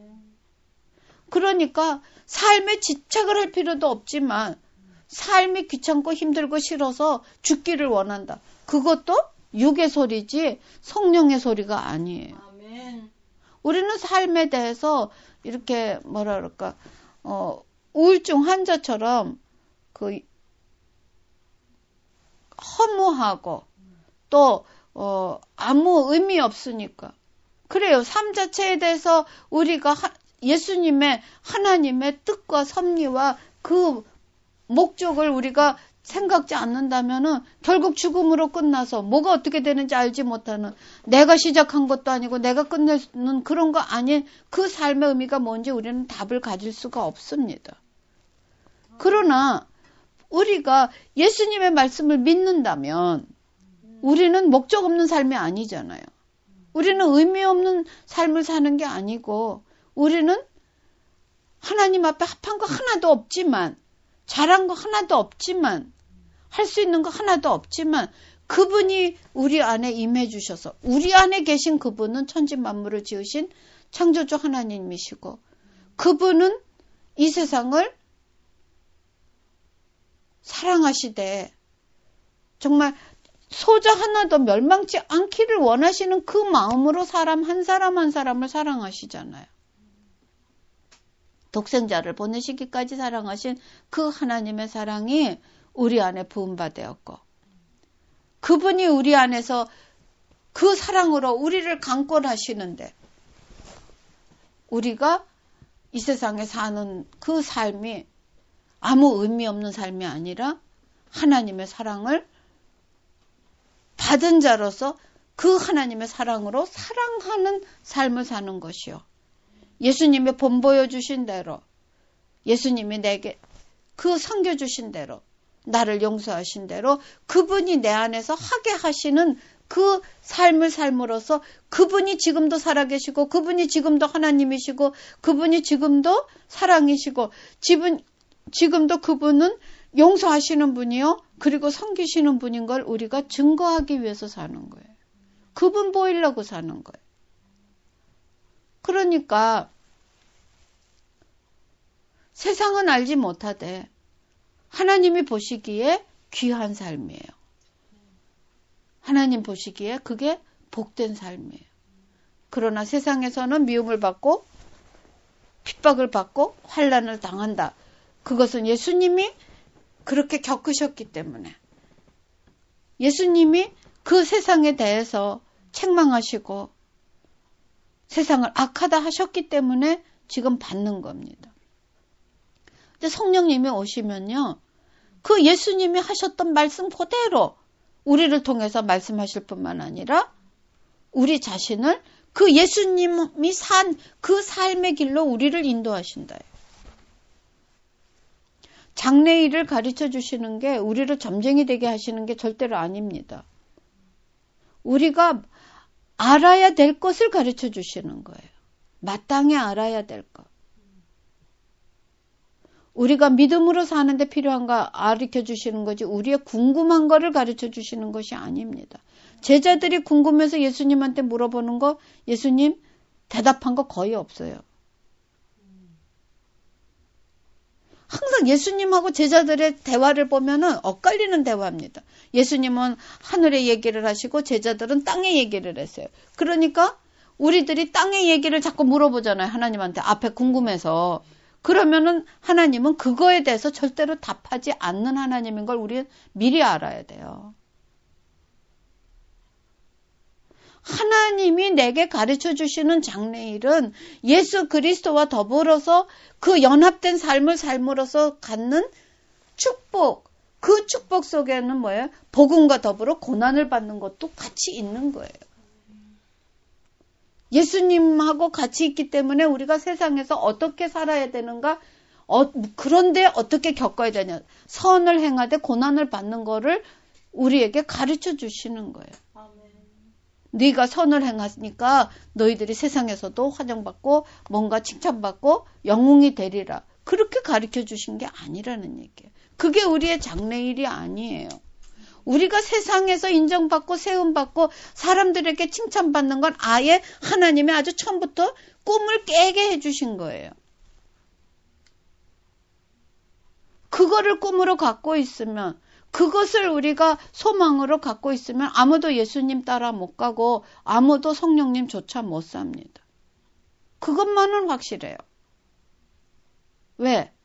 그러니까 삶에 집착을 할 필요도 없지만 삶이 귀찮고 힘들고 싫어서 죽기를 원한다. 그것도 육의 소리지 성령의 소리가 아니에요. 우리는 삶에 대해서 이렇게 뭐라 그럴까, 우울증 환자처럼 그 허무하고 또 아무 의미 없으니까 그래요. 삶 자체에 대해서 우리가 예수님의 하나님의 뜻과 섭리와 그 목적을 우리가 생각지 않는다면은 결국 죽음으로 끝나서 뭐가 어떻게 되는지 알지 못하는, 내가 시작한 것도 아니고 내가 끝내는 그런 거 아닌 그 삶의 의미가 뭔지 우리는 답을 가질 수가 없습니다. 그러나 우리가 예수님의 말씀을 믿는다면 우리는 목적 없는 삶이 아니잖아요. 우리는 의미 없는 삶을 사는 게 아니고 우리는 하나님 앞에 합한 거 하나도 없지만, 잘한 거 하나도 없지만, 할 수 있는 거 하나도 없지만 그분이 우리 안에 임해 주셔서 우리 안에 계신 그분은 천지 만물을 지으신 창조주 하나님이시고 그분은 이 세상을 사랑하시되 정말 소자 하나도 멸망치 않기를 원하시는 그 마음으로 사람 한 사람을 사랑하시잖아요. 독생자를 보내시기까지 사랑하신 그 하나님의 사랑이 우리 안에 부음받았고 그분이 우리 안에서 그 사랑으로 우리를 강권하시는데 우리가 이 세상에 사는 그 삶이 아무 의미 없는 삶이 아니라 하나님의 사랑을 받은 자로서 그 하나님의 사랑으로 사랑하는 삶을 사는 것이요. 예수님이 본보여 주신 대로, 예수님이 내게 그 섬겨주신 대로, 나를 용서하신 대로 그분이 내 안에서 하게 하시는 그 삶을 삶으로써 그분이 지금도 살아계시고 그분이 지금도 하나님이시고 그분이 지금도 사랑이시고 지금도 그분은 용서하시는 분이요. 그리고 섬기시는 분인 걸 우리가 증거하기 위해서 사는 거예요. 그분 보이려고 사는 거예요. 그러니까 세상은 알지 못하되 하나님이 보시기에 귀한 삶이에요. 하나님 보시기에 그게 복된 삶이에요. 그러나 세상에서는 미움을 받고 핍박을 받고 환난을 당한다. 그것은 예수님이 그렇게 겪으셨기 때문에 예수님이 그 세상에 대해서 책망하시고 세상을 악하다 하셨기 때문에 지금 받는 겁니다. 근데 성령님이 오시면요. 그 예수님이 하셨던 말씀 그대로 우리를 통해서 말씀하실 뿐만 아니라 우리 자신을 그 예수님이 산 그 삶의 길로 우리를 인도하신다. 장래일을 가르쳐 주시는 게 우리를 점쟁이 되게 하시는 게 절대로 아닙니다. 우리가 알아야 될 것을 가르쳐 주시는 거예요. 마땅히 알아야 될 것. 우리가 믿음으로 사는데 필요한 거 가르쳐 주시는 거지 우리의 궁금한 거를 가르쳐 주시는 것이 아닙니다. 제자들이 궁금해서 예수님한테 물어보는 거 예수님 대답한 거 거의 없어요. 항상 예수님하고 제자들의 대화를 보면은 엇갈리는 대화입니다. 예수님은 하늘의 얘기를 하시고 제자들은 땅의 얘기를 했어요. 그러니까 우리들이 땅의 얘기를 자꾸 물어보잖아요. 하나님한테 앞에 궁금해서. 그러면은 하나님은 그거에 대해서 절대로 답하지 않는 하나님인 걸 우리는 미리 알아야 돼요. 하나님이 내게 가르쳐 주시는 장래일은 예수 그리스도와 더불어서 그 연합된 삶을 삶으로써 갖는 축복. 그 축복 속에는 뭐예요? 복음과 더불어 고난을 받는 것도 같이 있는 거예요. 예수님하고 같이 있기 때문에 우리가 세상에서 어떻게 살아야 되는가? 그런데 어떻게 겪어야 되냐? 선을 행하되 고난을 받는 거를 우리에게 가르쳐 주시는 거예요. 네가 선을 행하니까 너희들이 세상에서도 환영받고 뭔가 칭찬받고 영웅이 되리라. 그렇게 가르쳐 주신 게 아니라는 얘기예요. 그게 우리의 장래일이 아니에요. 우리가 세상에서 인정받고 세움받고 사람들에게 칭찬받는 건 아예 하나님이 아주 처음부터 꿈을 깨게 해주신 거예요. 그거를 꿈으로 갖고 있으면 그것을 우리가 소망으로 갖고 있으면 아무도 예수님 따라 못 가고 아무도 성령님조차 못 삽니다. 그것만은 확실해요. 왜?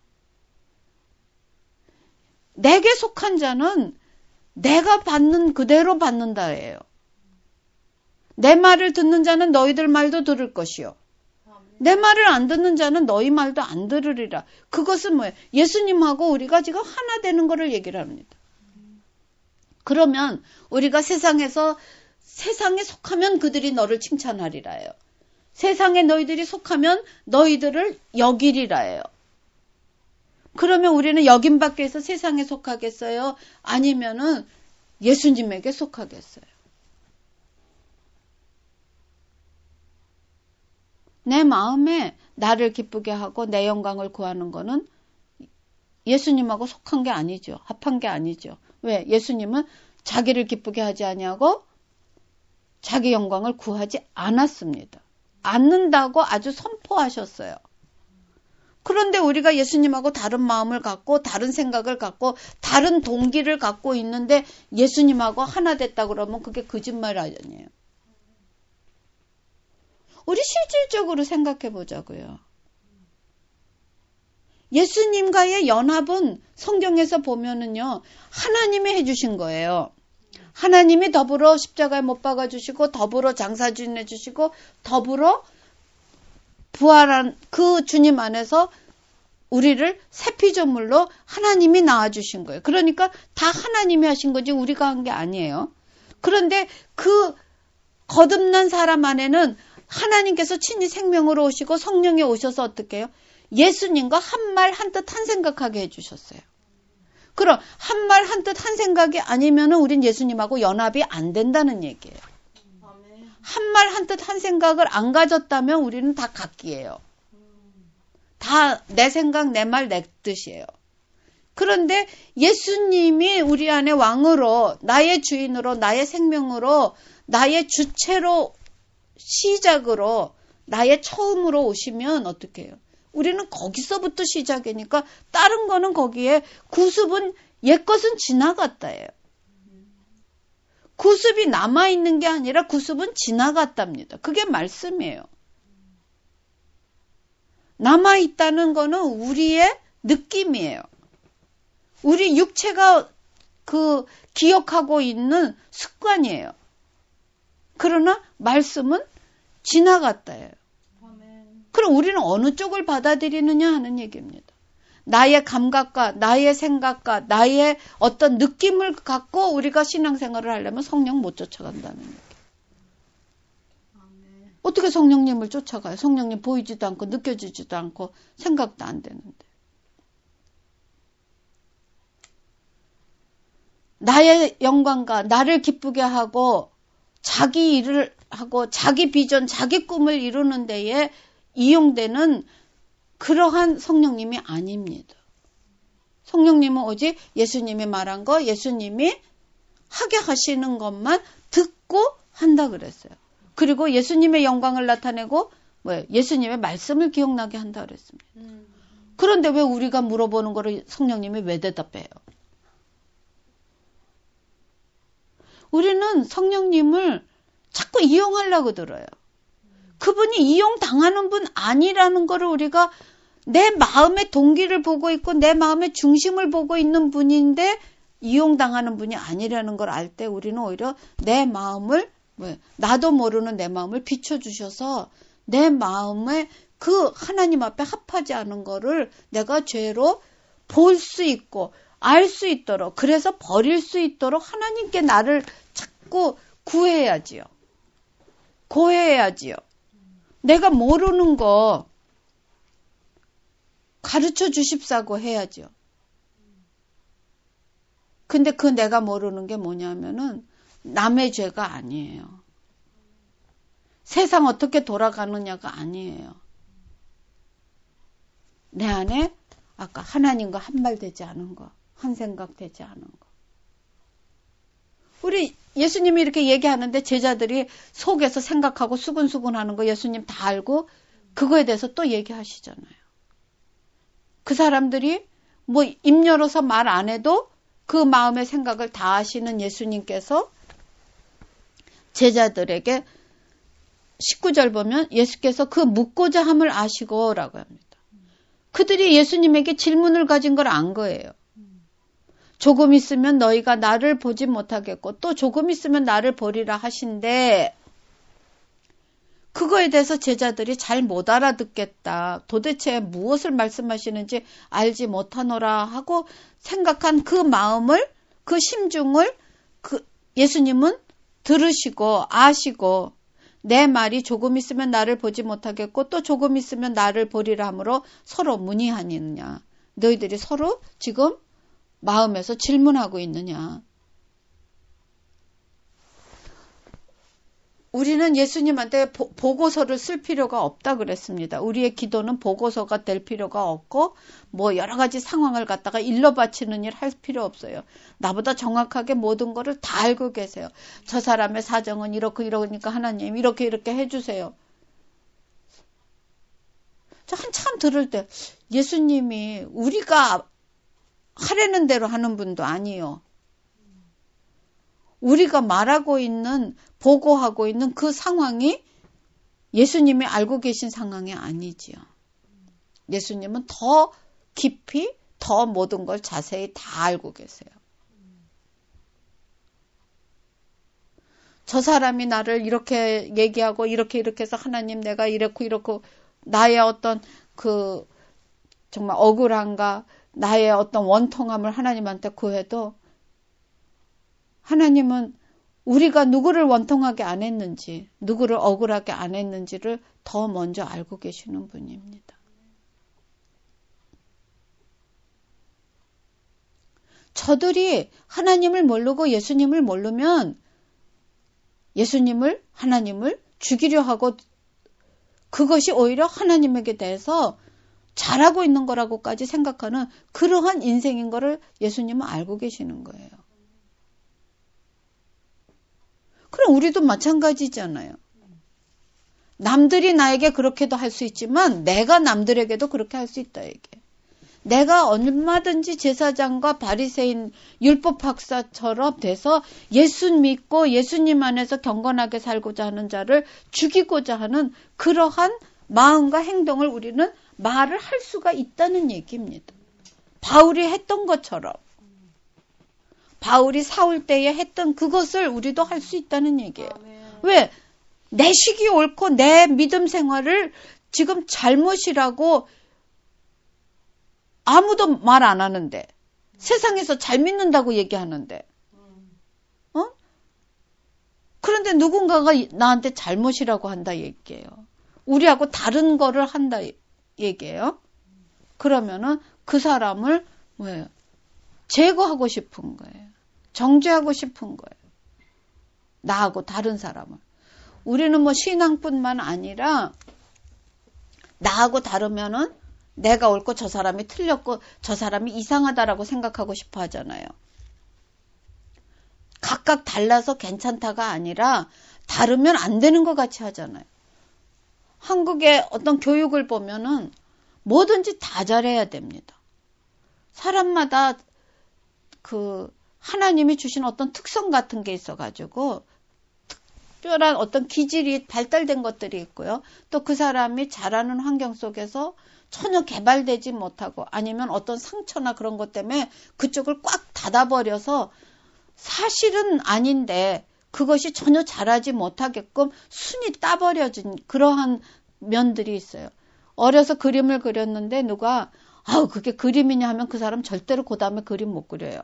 내게 속한 자는 내가 받는 그대로 받는다예요. 내 말을 듣는 자는 너희들 말도 들을 것이요. 내 말을 안 듣는 자는 너희 말도 안 들으리라. 그것은 뭐예요? 예수님하고 우리가 지금 하나 되는 거를 얘기를 합니다. 그러면 우리가 세상에 속하면 그들이 너를 칭찬하리라요. 세상에 너희들이 속하면 너희들을 여기리라요. 그러면 우리는 여긴 밖에서 세상에 속하겠어요? 아니면은 예수님에게 속하겠어요? 내 마음에 나를 기쁘게 하고 내 영광을 구하는 거는 예수님하고 속한 게 아니죠. 합한 게 아니죠. 왜? 예수님은 자기를 기쁘게 하지 아니하고 자기 영광을 구하지 않았습니다. 않는다고 아주 선포하셨어요. 그런데 우리가 예수님하고 다른 마음을 갖고 다른 생각을 갖고 다른 동기를 갖고 있는데 예수님하고 하나 됐다 그러면 그게 거짓말 아니에요. 우리 실질적으로 생각해 보자고요. 예수님과의 연합은 성경에서 보면은요, 하나님이 해주신 거예요. 하나님이 더불어 십자가에 못 박아주시고, 더불어 장사주인 해주시고, 더불어 부활한 그 주님 안에서 우리를 새 피조물로 하나님이 낳아주신 거예요. 그러니까 다 하나님이 하신 거지 우리가 한 게 아니에요. 그런데 그 거듭난 사람 안에는 하나님께서 친히 생명으로 오시고 성령이 오셔서 어떻게 해요? 예수님과 한 말 한 뜻 한 생각하게 해주셨어요. 그럼 한 말 한 뜻 한 생각이 아니면 우린 예수님하고 연합이 안 된다는 얘기예요. 한 말 한 뜻 한 생각을 안 가졌다면 우리는 다 각기예요. 다 내 생각, 내 말, 내 뜻이에요. 그런데 예수님이 우리 안에 왕으로, 나의 주인으로, 나의 생명으로, 나의 주체로, 시작으로, 나의 처음으로 오시면 어떻게 해요? 우리는 거기서부터 시작이니까 다른 거는 거기에 구습은 옛것은 지나갔다예요. 구습이 남아있는 게 아니라 구습은 지나갔답니다. 그게 말씀이에요. 남아있다는 우리의 느낌이에요. 우리 육체가 기억하고 있는 습관이에요. 그러나 말씀은 지나갔다예요. 그럼 우리는 어느 쪽을 받아들이느냐 하는 얘기입니다. 나의 감각과 나의 생각과 나의 어떤 느낌을 갖고 우리가 신앙생활을 하려면 성령 못 쫓아간다는 얘기예요. 어떻게 성령님을 쫓아가요? 성령님 보이지도 않고 느껴지지도 않고 생각도 안 되는데. 나의 영광과 나를 기쁘게 하고 자기 일을 하고 자기 비전, 자기 꿈을 이루는 데에 이용되는 그러한 성령님이 아닙니다. 성령님은 오직 예수님이 말한 거, 예수님이 하게 하시는 것만 듣고 한다 그랬어요. 그리고 예수님의 영광을 나타내고 예수님의 말씀을 기억나게 한다 그랬습니다. 그런데 왜 우리가 물어보는 거를 성령님이 왜 대답해요? 우리는 성령님을 자꾸 이용하려고 들어요. 그분이 이용당하는 분 아니라는 거를 우리가 내 마음의 동기를 보고 있고 내 마음의 중심을 보고 있는 분인데 이용당하는 분이 아니라는 걸 알 때 우리는 오히려 내 마음을 나도 모르는 내 마음을 비춰주셔서 내 마음에 그 하나님 앞에 합하지 않은 거를 내가 죄로 볼 수 있고 알 수 있도록 그래서 버릴 수 있도록 하나님께 나를 자꾸 구해야지요. 고해야지요. 내가 모르는 거 가르쳐 주십사고 해야죠. 근데 그 내가 모르는 게 뭐냐면은 남의 죄가 아니에요. 세상 어떻게 돌아가느냐가 아니에요. 내 안에 아까 하나님과 한 말 되지 않은 거, 한 생각 되지 않은 거. 우리 예수님이 이렇게 얘기하는데 제자들이 속에서 생각하고 수근수근 하는 거 예수님 다 알고 그거에 대해서 또 얘기하시잖아요. 그 사람들이 입 열어서 말 안 해도 그 마음의 생각을 다 아시는 예수님께서 제자들에게 19절 보면 예수께서 그 묻고자 함을 아시고 라고 합니다. 그들이 예수님에게 질문을 가진 걸 안 거예요. 조금 있으면 너희가 나를 보지 못하겠고 또 조금 있으면 나를 보리라 하신데 그거에 대해서 제자들이 잘 못 알아듣겠다. 도대체 무엇을 말씀하시는지 알지 못하노라 하고 생각한 그 마음을 그 심중을 예수님은 들으시고 아시고 내 말이 조금 있으면 나를 보지 못하겠고 또 조금 있으면 나를 보리라 하므로 서로 문의하느냐. 너희들이 서로 지금 마음에서 질문하고 있느냐. 우리는 예수님한테 보고서를 쓸 필요가 없다 그랬습니다. 우리의 기도는 보고서가 될 필요가 없고 여러 가지 상황을 갖다가 일러 바치는 일 할 필요 없어요. 나보다 정확하게 모든 거를 다 알고 계세요. 저 사람의 사정은 이러니까 하나님 이렇게 해주세요. 저 한참 들을 때 예수님이 우리가 하라는 대로 하는 분도 아니요. 우리가 말하고 있는 보고하고 있는 그 상황이 예수님이 알고 계신 상황이 아니지요. 예수님은 더 깊이 더 모든 걸 자세히 다 알고 계세요. 저 사람이 나를 이렇게 얘기하고 이렇게 해서 하나님 내가 이렇고 나의 어떤 정말 억울함과 나의 어떤 원통함을 하나님한테 구해도 하나님은 우리가 누구를 원통하게 안 했는지, 누구를 억울하게 안 했는지를 더 먼저 알고 계시는 분입니다. 저들이 하나님을 모르고 예수님을 모르면 하나님을 죽이려 하고 그것이 오히려 하나님에게 대해서 잘하고 있는 거라고까지 생각하는 그러한 인생인 거를 예수님은 알고 계시는 거예요. 그럼 우리도 마찬가지잖아요. 남들이 나에게 그렇게도 할 수 있지만 내가 남들에게도 그렇게 할 수 있다 이게. 내가 얼마든지 제사장과 바리새인 율법 박사처럼 돼서 예수 믿고 예수님 안에서 경건하게 살고자 하는 자를 죽이고자 하는 그러한 마음과 행동을 우리는 말을 할 수가 있다는 얘기입니다. 바울이 했던 것처럼 바울이 사울 때에 했던 그것을 우리도 할 수 있다는 얘기예요. 왜? 내 식이 옳고 내 믿음 생활을 지금 잘못이라고 아무도 말 안 하는데 세상에서 잘 믿는다고 얘기하는데 그런데 누군가가 나한테 잘못이라고 한다 얘기예요. 우리하고 다른 거를 한다 얘기예요. 그러면은 그 사람을 뭐예요? 제거하고 싶은 거예요. 정죄하고 싶은 거예요. 나하고 다른 사람을. 우리는 뭐 신앙뿐만 아니라 나하고 다르면은 내가 옳고 저 사람이 틀렸고 저 사람이 이상하다라고 생각하고 싶어 하잖아요. 각각 달라서 괜찮다가 아니라 다르면 안 되는 것 같이 하잖아요. 한국의 어떤 교육을 보면은 뭐든지 다 잘해야 됩니다. 사람마다 그 하나님이 주신 어떤 특성 같은 게 있어가지고 특별한 어떤 기질이 발달된 것들이 있고요. 또 그 사람이 자라는 환경 속에서 전혀 개발되지 못하고 아니면 어떤 상처나 그런 것 때문에 그쪽을 꽉 닫아버려서 사실은 아닌데 그것이 전혀 자라지 못하게끔 순이 따버려진 그러한 면들이 있어요. 어려서 그림을 그렸는데 누가 그게 그림이냐 하면 그 사람 절대로 그 다음에 그림 못 그려요.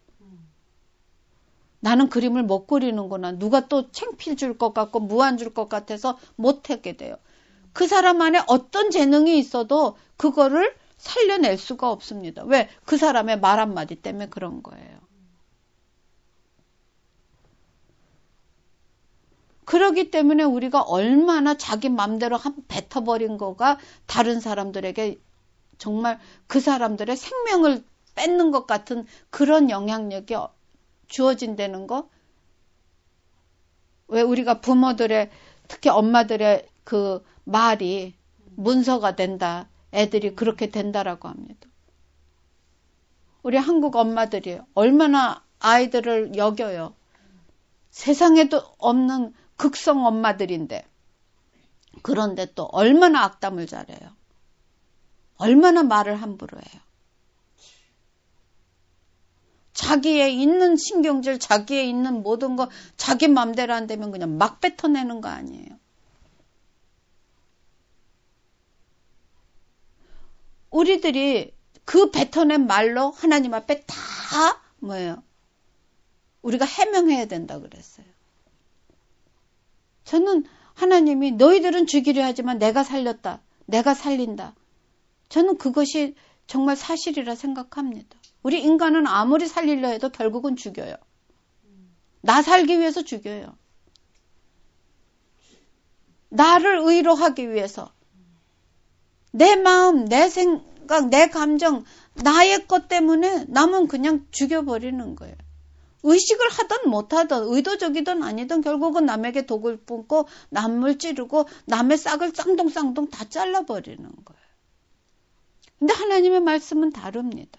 나는 그림을 못 그리는구나. 누가 또 창피해 줄 것 같고 무안 줄 것 같아서 못하게 돼요. 그 사람 안에 어떤 재능이 있어도 그거를 살려낼 수가 없습니다. 왜? 그 사람의 말 한마디 때문에 그런 거예요. 그렇기 때문에 우리가 얼마나 자기 맘대로 뱉어버린 거가 다른 사람들에게 정말 그 사람들의 생명을 뺏는 것 같은 그런 영향력이 주어진다는 거. 왜 우리가 부모들의 특히 엄마들의 그 말이 문서가 된다. 애들이 그렇게 된다라고 합니다. 우리 한국 엄마들이 얼마나 아이들을 여겨요. 세상에도 없는 극성 엄마들인데 그런데 또 얼마나 악담을 잘해요. 얼마나 말을 함부로 해요. 자기의 있는 신경질, 자기의 있는 모든 거 자기 맘대로 안 되면 그냥 막 뱉어내는 거 아니에요. 우리들이 그 뱉어낸 말로 하나님 앞에 다 뭐예요? 우리가 해명해야 된다 그랬어요. 저는 하나님이 너희들은 죽이려 하지만 내가 살렸다. 내가 살린다. 저는 그것이 정말 사실이라 생각합니다. 우리 인간은 아무리 살리려 해도 결국은 죽여요. 나 살기 위해서 죽여요. 나를 의로하기 위해서. 내 마음, 내 생각, 내 감정, 나의 것 때문에 남은 그냥 죽여버리는 거예요. 의식을 하든 못하든 의도적이든 아니든 결국은 남에게 독을 뿜고 남을 찌르고 남의 싹을 쌍둥쌍둥 다 잘라버리는 거예요. 근데 하나님의 말씀은 다릅니다.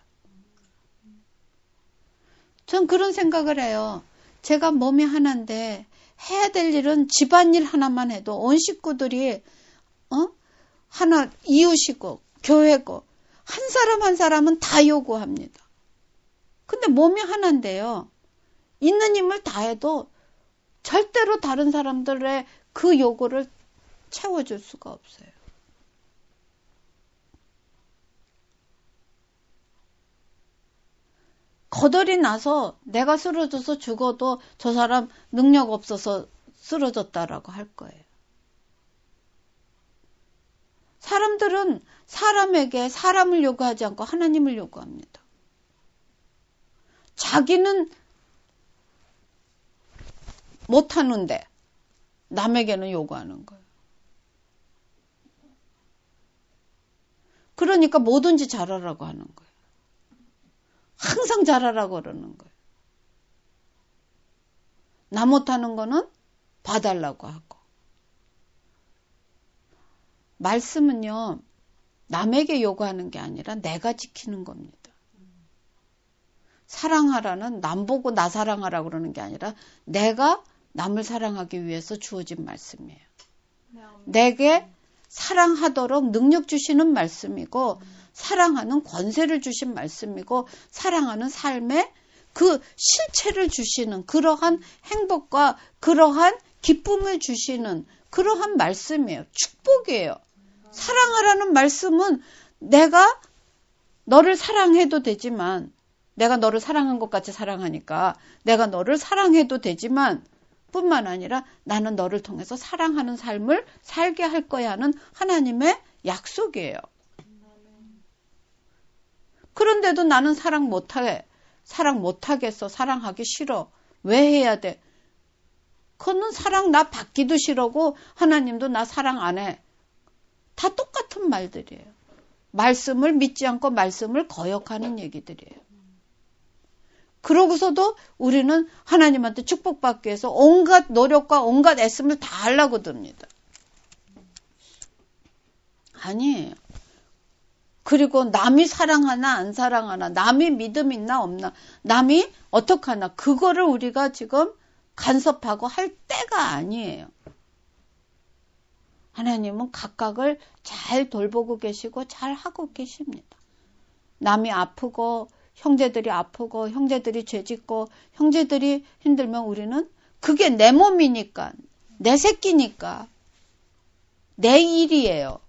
전 그런 생각을 해요. 제가 몸이 하나인데 해야 될 일은 집안일 하나만 해도 온 식구들이 하나 이웃이고 교회고 한 사람 한 사람은 다 요구합니다. 근데 몸이 하나인데요. 있는 힘을 다해도 절대로 다른 사람들의 그 요구를 채워줄 수가 없어요. 거덜이 나서 내가 쓰러져서 죽어도 저 사람 능력 없어서 쓰러졌다라고 할 거예요. 사람들은 사람에게 사람을 요구하지 않고 하나님을 요구합니다. 자기는 못하는데 남에게는 요구하는 거예요. 그러니까 뭐든지 잘하라고 하는 거예요. 항상 잘하라고 그러는 거예요. 나 못하는 거는 봐달라고 하고. 말씀은요, 남에게 요구하는 게 아니라 내가 지키는 겁니다. 사랑하라는 남 보고 나 사랑하라고 그러는 게 아니라 내가 남을 사랑하기 위해서 주어진 말씀이에요. 내게 사랑하도록 능력 주시는 말씀이고 사랑하는 권세를 주신 말씀이고 사랑하는 삶의 그 실체를 주시는 그러한 행복과 그러한 기쁨을 주시는 그러한 말씀이에요. 축복이에요. 사랑하라는 말씀은 내가 너를 사랑해도 되지만 내가 너를 사랑한 것 같이 사랑하니까 내가 너를 사랑해도 되지만 뿐만 아니라 나는 너를 통해서 사랑하는 삶을 살게 할 거야 하는 하나님의 약속이에요. 그런데도 나는 사랑 못하겠어. 사랑하기 싫어. 왜 해야 돼? 그거는 사랑 나 받기도 싫어고 하나님도 나 사랑 안 해. 다 똑같은 말들이에요. 말씀을 믿지 않고 말씀을 거역하는 얘기들이에요. 그러고서도 우리는 하나님한테 축복받기 위해서 온갖 노력과 온갖 애씀을 다 하려고 듭니다. 아니에요. 그리고 남이 사랑하나 안 사랑하나, 남이 믿음 있나 없나, 남이 어떻게 하나, 그거를 우리가 지금 간섭하고 할 때가 아니에요. 하나님은 각각을 잘 돌보고 계시고 잘 하고 계십니다. 남이 아프고 형제들이 아프고 형제들이 죄짓고 형제들이 힘들면 우리는 그게 내 몸이니까, 내 새끼니까, 내 일이에요.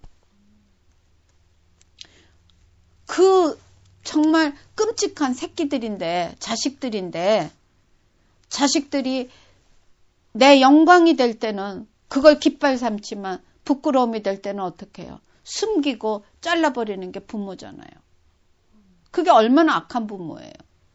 그 정말 끔찍한 새끼들인데, 자식들이 내 영광이 될 때는 그걸 기빨 삼지만 부끄러움이 될 때는 어떻게 해요? 숨기고 잘라버리는 게 부모잖아요. 그게 얼마나 악한 부모예요.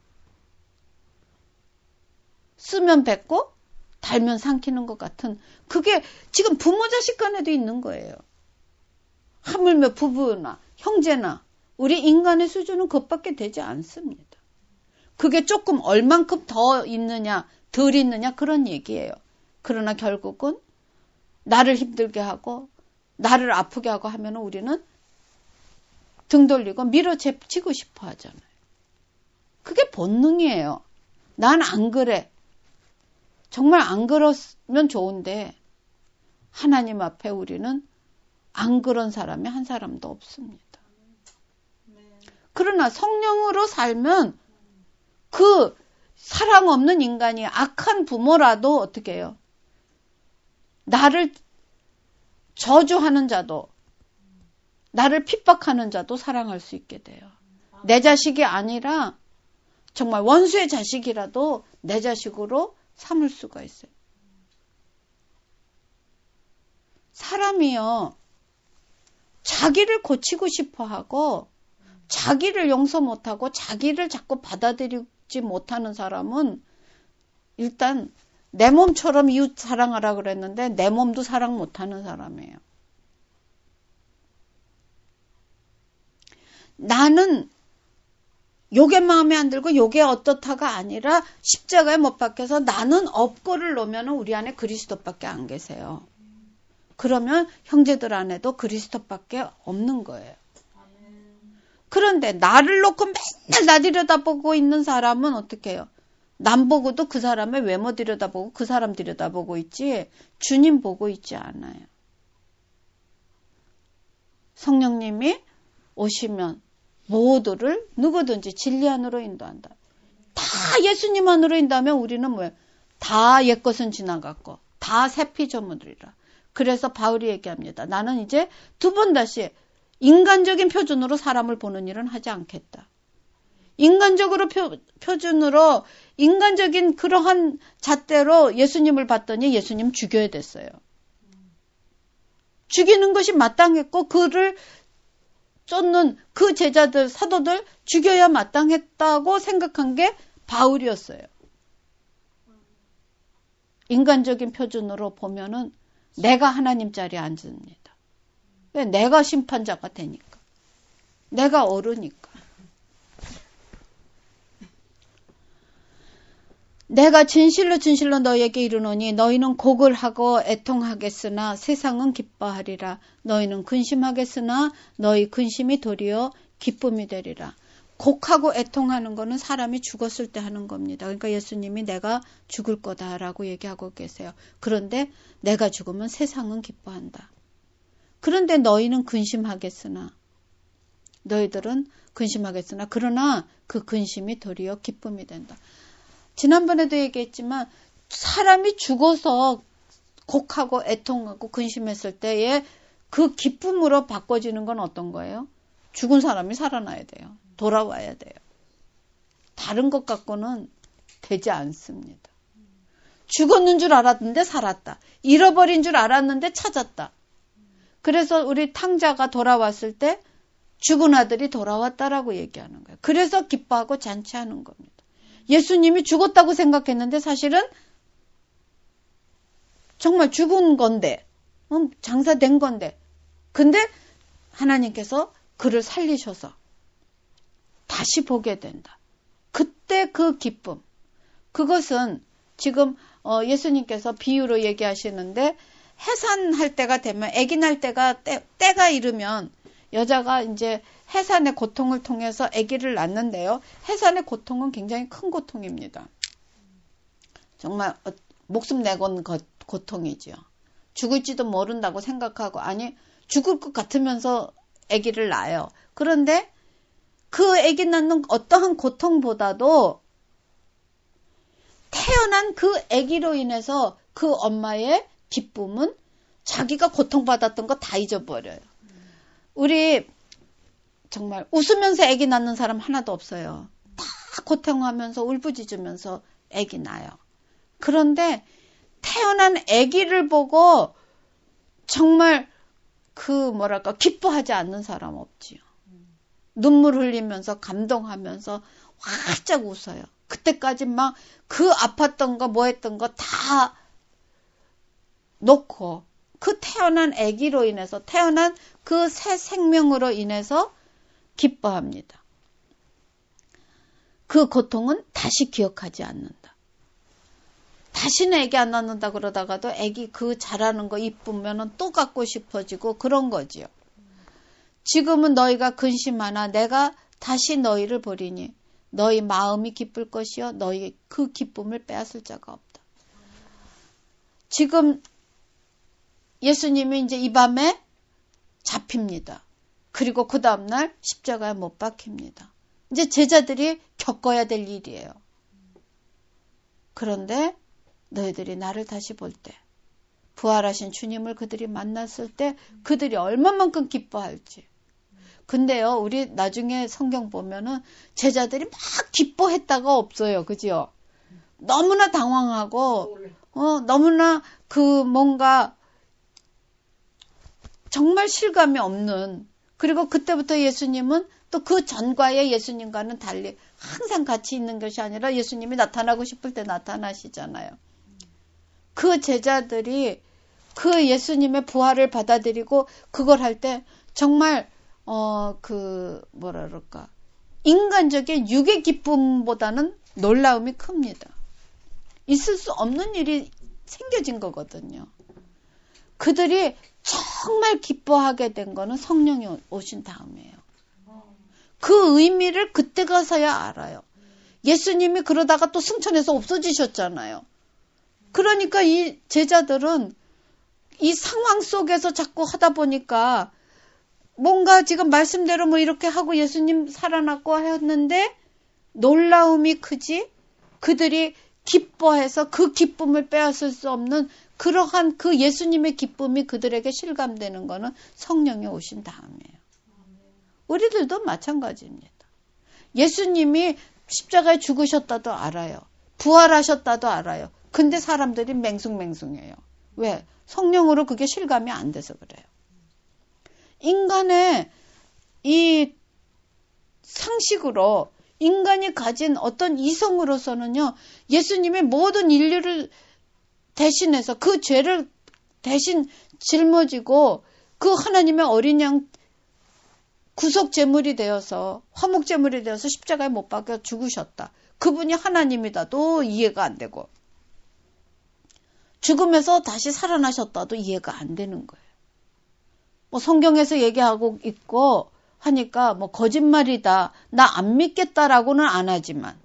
쓰면 뱉고 달면 삼키는 것 같은, 그게 지금 부모 자식 간에도 있는 거예요. 하물며 부부나 형제나 우리 인간의 수준은 그것밖에 되지 않습니다. 그게 조금 얼만큼 더 있느냐 덜 있느냐 그런 얘기예요. 그러나 결국은 나를 힘들게 하고 나를 아프게 하고 하면 우리는 등 돌리고 밀어제치고 싶어 하잖아요. 그게 본능이에요. 난 안 그래. 정말 안 그랬으면 좋은데 하나님 앞에 우리는 안 그런 사람이 한 사람도 없습니다. 그러나 성령으로 살면 그 사랑 없는 인간이 악한 부모라도 어떻게 해요? 나를 저주하는 자도, 나를 핍박하는 자도 사랑할 수 있게 돼요. 내 자식이 아니라 정말 원수의 자식이라도 내 자식으로 삼을 수가 있어요. 사람이요, 자기를 고치고 싶어 하고 자기를 용서 못하고 자기를 자꾸 받아들이지 못하는 사람은 일단 내 몸처럼 이웃 사랑하라 그랬는데 내 몸도 사랑 못하는 사람이에요. 나는 요게 마음에 안 들고 요게 어떻다가 아니라 십자가에 못 박혀서 나는 없고를 놓으면 우리 안에 그리스도밖에 안 계세요. 그러면 형제들 안에도 그리스도밖에 없는 거예요. 그런데 나를 놓고 맨날 나 들여다보고 있는 사람은 어떻게 해요? 남 보고도 그 사람의 외모 들여다보고 그 사람 들여다보고 있지 주님 보고 있지 않아요. 성령님이 오시면 모두를 누구든지 진리 안으로 인도한다. 다 예수님 안으로 인도하면 우리는 뭐예요? 다 옛것은 지나갔고 다 새 피조물이라. 그래서 바울이 얘기합니다. 나는 이제 두 번 다시 인간적인 표준으로 사람을 보는 일은 하지 않겠다. 인간적으로 표준으로 인간적인 그러한 잣대로 예수님을 봤더니 예수님 죽여야 됐어요. 죽이는 것이 마땅했고 그를 쫓는 그 제자들, 사도들 죽여야 마땅했다고 생각한 게 바울이었어요. 인간적인 표준으로 보면은 내가 하나님 자리에 앉습니다. 왜? 내가 심판자가 되니까. 내가 어르니까. 내가 진실로 진실로 너희에게 이르노니 너희는 곡을 하고 애통하겠으나 세상은 기뻐하리라. 너희는 근심하겠으나 너희 근심이 도리어 기쁨이 되리라. 곡하고 애통하는 거는 사람이 죽었을 때 하는 겁니다. 그러니까 예수님이 내가 죽을 거다라고 얘기하고 계세요. 그런데 내가 죽으면 세상은 기뻐한다. 그런데 너희는 근심하겠으나 너희들은 근심하겠으나 그러나 그 근심이 도리어 기쁨이 된다. 지난번에도 얘기했지만 사람이 죽어서 곡하고 애통하고 근심했을 때에 그 기쁨으로 바꿔지는 건 어떤 거예요? 죽은 사람이 살아나야 돼요. 돌아와야 돼요. 다른 것 갖고는 되지 않습니다. 죽었는 줄 알았는데 살았다. 잃어버린 줄 알았는데 찾았다. 그래서 우리 탕자가 돌아왔을 때 죽은 아들이 돌아왔다라고 얘기하는 거예요. 그래서 기뻐하고 잔치하는 겁니다. 예수님이 죽었다고 생각했는데 사실은 정말 죽은 건데, 장사된 건데. 근데 하나님께서 그를 살리셔서 다시 보게 된다. 그때 그 기쁨. 그것은 지금 예수님께서 비유로 얘기하시는데 해산할 때가 되면 아기 날 때가 이르면 여자가 이제 해산의 고통을 통해서 아기를 낳는데요. 해산의 고통은 굉장히 큰 고통입니다. 정말 목숨 내건 고통이지요. 죽을지도 모른다고 생각하고 아니 죽을 것 같으면서 아기를 낳아요. 그런데 그 아기 낳는 어떠한 고통보다도 태어난 그 아기로 인해서 그 엄마의 기쁨은 자기가 고통받았던 거 다 잊어버려요. 우리 정말 웃으면서 아기 낳는 사람 하나도 없어요. 다 고통하면서 울부짖으면서 아기 낳아요. 그런데 태어난 아기를 보고 정말 기뻐하지 않는 사람 없지요. 눈물 흘리면서 감동하면서 활짝 웃어요. 그때까지 막 그 아팠던 거 뭐 했던 거 다 놓고 그 태어난 아기로 인해서 태어난 그 새 생명으로 인해서 기뻐합니다. 그 고통은 다시 기억하지 않는다. 다시는 아기 안 낳는다 그러다가도 아기 그 자라는 거 이쁘면은 또 갖고 싶어지고 그런 거지요. 지금은 너희가 근심하나 내가 다시 너희를 보리니 너희 마음이 기쁠 것이요 너희 그 기쁨을 빼앗을 자가 없다. 지금 예수님이 이제 이 밤에 잡힙니다. 그리고 그 다음날 십자가에 못 박힙니다. 이제 제자들이 겪어야 될 일이에요. 그런데 너희들이 나를 다시 볼 때, 부활하신 주님을 그들이 만났을 때 그들이 얼마만큼 기뻐할지. 근데요, 우리 나중에 성경 보면은 제자들이 막 기뻐했다가 없어요. 그죠? 너무나 당황하고, 너무나 뭔가 정말 실감이 없는. 그리고 그때부터 예수님은 또 그 전과의 예수님과는 달리 항상 같이 있는 것이 아니라 예수님이 나타나고 싶을 때 나타나시잖아요. 그 제자들이 그 예수님의 부활을 받아들이고 그걸 할 때 정말 인간적인 육의 기쁨보다는 놀라움이 큽니다. 있을 수 없는 일이 생겨진 거거든요. 그들이 정말 기뻐하게 된 거는 성령이 오신 다음이에요. 그 의미를 그때 가서야 알아요. 예수님이 그러다가 또 승천해서 없어지셨잖아요. 그러니까 이 제자들은 이 상황 속에서 자꾸 하다 보니까 뭔가 지금 말씀대로 뭐 이렇게 하고 예수님 살아났고 했는데 놀라움이 크지 그들이 기뻐해서 그 기쁨을 빼앗을 수 없는 그러한 그 예수님의 기쁨이 그들에게 실감되는 거는 성령이 오신 다음이에요. 우리들도 마찬가지입니다. 예수님이 십자가에 죽으셨다도 알아요. 부활하셨다도 알아요. 근데 사람들이 맹숭맹숭해요. 왜? 성령으로 그게 실감이 안 돼서 그래요. 인간의 이 상식으로 인간이 가진 어떤 이성으로서는요. 예수님이 모든 인류를 대신해서 그 죄를 대신 짊어지고 그 하나님의 어린 양 구속 제물이 되어서 화목 제물이 되어서 십자가에 못 박혀 죽으셨다. 그분이 하나님이다도 이해가 안 되고 죽음에서 다시 살아나셨다도 이해가 안 되는 거예요. 뭐 성경에서 얘기하고 있고 하니까 뭐 거짓말이다. 나 안 믿겠다라고는 안 하지만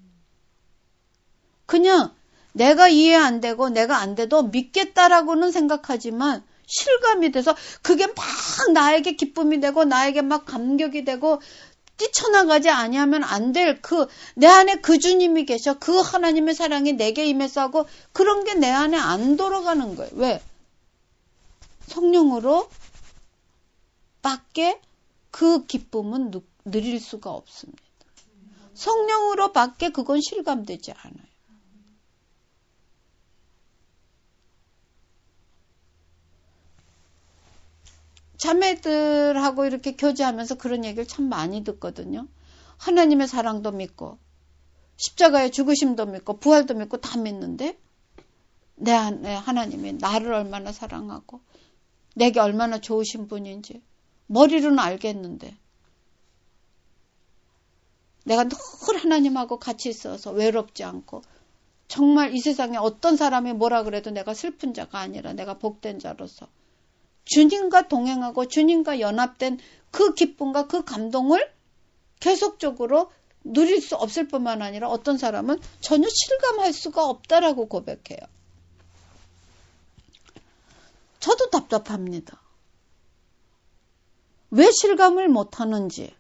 그냥 내가 이해 안 되고 내가 안 돼도 믿겠다라고는 생각하지만 실감이 돼서 그게 막 나에게 기쁨이 되고 나에게 막 감격이 되고 뛰쳐나가지 아니하면 안 될 내 안에 그 주님이 계셔. 그 하나님의 사랑이 내게 임해서 하고 그런 게 내 안에 안 돌아가는 거예요. 왜? 성령으로 밖에 그 기쁨은 누릴 수가 없습니다. 성령으로 밖에 그건 실감되지 않아요. 자매들하고 이렇게 교제하면서 그런 얘기를 참 많이 듣거든요. 하나님의 사랑도 믿고 십자가의 죽으심도 믿고 부활도 믿고 다 믿는데 내 안에 하나님이 나를 얼마나 사랑하고 내게 얼마나 좋으신 분인지 머리로는 알겠는데 내가 늘 하나님하고 같이 있어서 외롭지 않고 정말 이 세상에 어떤 사람이 뭐라 그래도 내가 슬픈 자가 아니라 내가 복된 자로서 주님과 동행하고 주님과 연합된 그 기쁨과 그 감동을 계속적으로 누릴 수 없을 뿐만 아니라 어떤 사람은 전혀 실감할 수가 없다라고 고백해요. 저도 답답합니다. 왜 실감을 못하는지,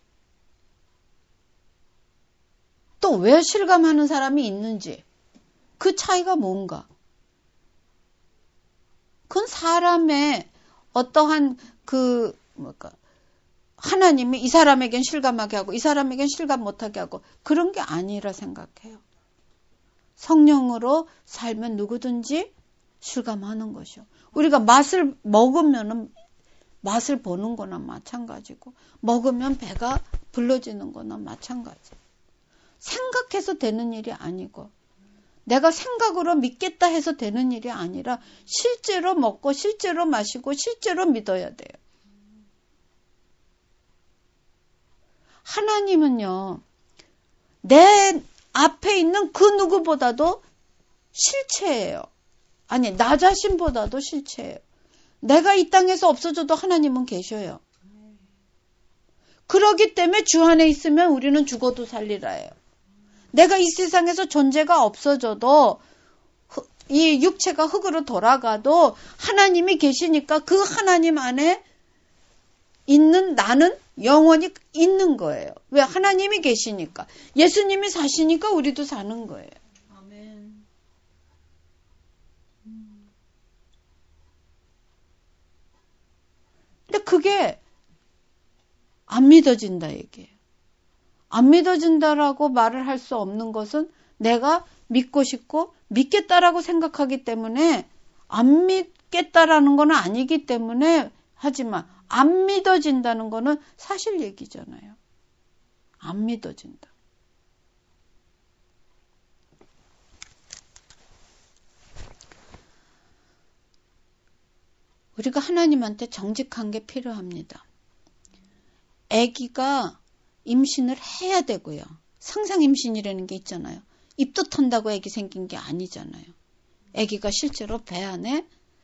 또 왜 실감하는 사람이 있는지, 그 차이가 뭔가. 그건 사람의 어떠한 하나님이 이 사람에겐 실감하게 하고 이 사람에겐 실감 못하게 하고 그런 게 아니라 생각해요. 성령으로 살면 누구든지 실감하는 것이요. 우리가 맛을 먹으면은 맛을 보는 거나 마찬가지고 먹으면 배가 불러지는 거나 마찬가지. 생각해서 되는 일이 아니고 내가 생각으로 믿겠다 해서 되는 일이 아니라 실제로 먹고 실제로 마시고 실제로 믿어야 돼요. 하나님은요, 내 앞에 있는 그 누구보다도 실체예요. 아니, 나 자신보다도 실체예요. 내가 이 땅에서 없어져도 하나님은 계셔요. 그러기 때문에 주 안에 있으면 우리는 죽어도 살리라예요. 내가 이 세상에서 존재가 없어져도 이 육체가 흙으로 돌아가도 하나님이 계시니까 그 하나님 안에 있는 나는 영원히 있는 거예요. 왜? 하나님이 계시니까. 예수님이 사시니까 우리도 사는 거예요. 아멘. 근데 그게 안 믿어진다 얘기예요. 안 믿어진다라고 말을 할 수 없는 것은 내가 믿고 싶고 믿겠다라고 생각하기 때문에 안 믿겠다라는 건 아니기 때문에 하지만 안 믿어진다는 거는 사실 얘기잖아요. 안 믿어진다. 우리가 하나님한테 정직한 게 필요합니다. 아기가 임신을 해야 되고요. 상상 임신이라는 게 있잖아요. 입도 턴다고 아기 생긴 게 아니잖아요. 아기가 실제로 배 안에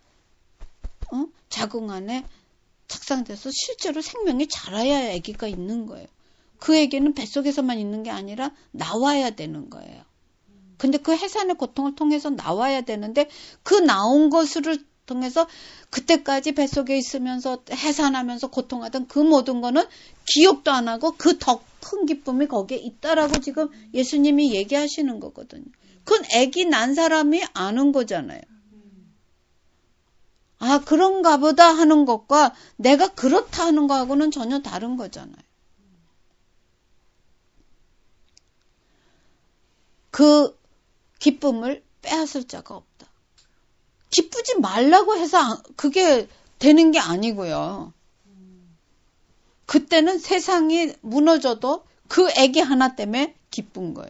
자궁 안에 착상돼서 실제로 생명이 자라야 아기가 있는 거예요. 그 아기는 뱃속에서만 있는 게 아니라 나와야 되는 거예요. 근데 그 해산의 고통을 통해서 나와야 되는데 그 나온 것을 통해서 그때까지 뱃속에 있으면서 해산하면서 고통하던 그 모든 거는 기억도 안 하고 그 더 큰 기쁨이 거기에 있다라고 지금 예수님이 얘기하시는 거거든요. 그건 아기 난 사람이 아는 거잖아요. 아, 그런가 보다 하는 것과 내가 그렇다 하는 거하고는 전혀 다른 거잖아요. 그 기쁨을 빼앗을 자가 없다. 기쁘지 말라고 해서 그게 되는 게 아니고요. 그때는 세상이 무너져도 그 아기 하나 때문에 기쁜 거예요.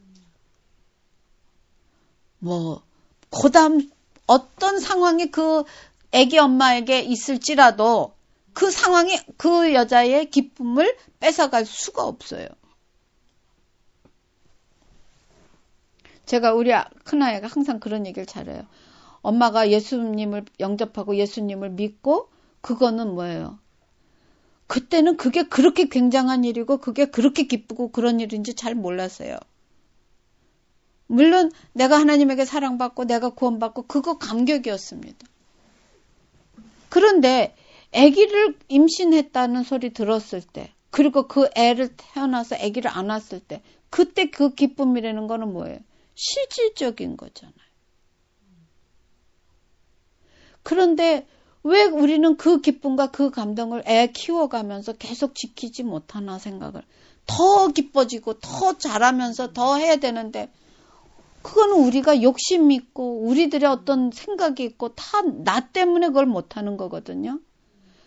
그다음 어떤 상황이 그 아기 엄마에게 있을지라도 그 상황이 그 여자의 기쁨을 뺏어갈 수가 없어요. 제가 우리 큰아이가 항상 그런 얘기를 잘해요. 엄마가 예수님을 영접하고 예수님을 믿고 그거는 뭐예요? 그때는 그게 그렇게 굉장한 일이고 그게 그렇게 기쁘고 그런 일인지 잘 몰랐어요. 물론 내가 하나님에게 사랑받고 내가 구원받고 그거 감격이었습니다. 그런데 아기를 임신했다는 소리 들었을 때 그리고 그 애를 태어나서 아기를 안았을 때 그때 그 기쁨이라는 거는 뭐예요? 실질적인 거잖아요. 그런데 왜 우리는 그 기쁨과 그 감동을 애 키워가면서 계속 지키지 못하나 생각을 더 기뻐지고 더 잘하면서 더 해야 되는데 그거는 우리가 욕심이 있고 우리들의 어떤 생각이 있고 다 나 때문에 그걸 못하는 거거든요.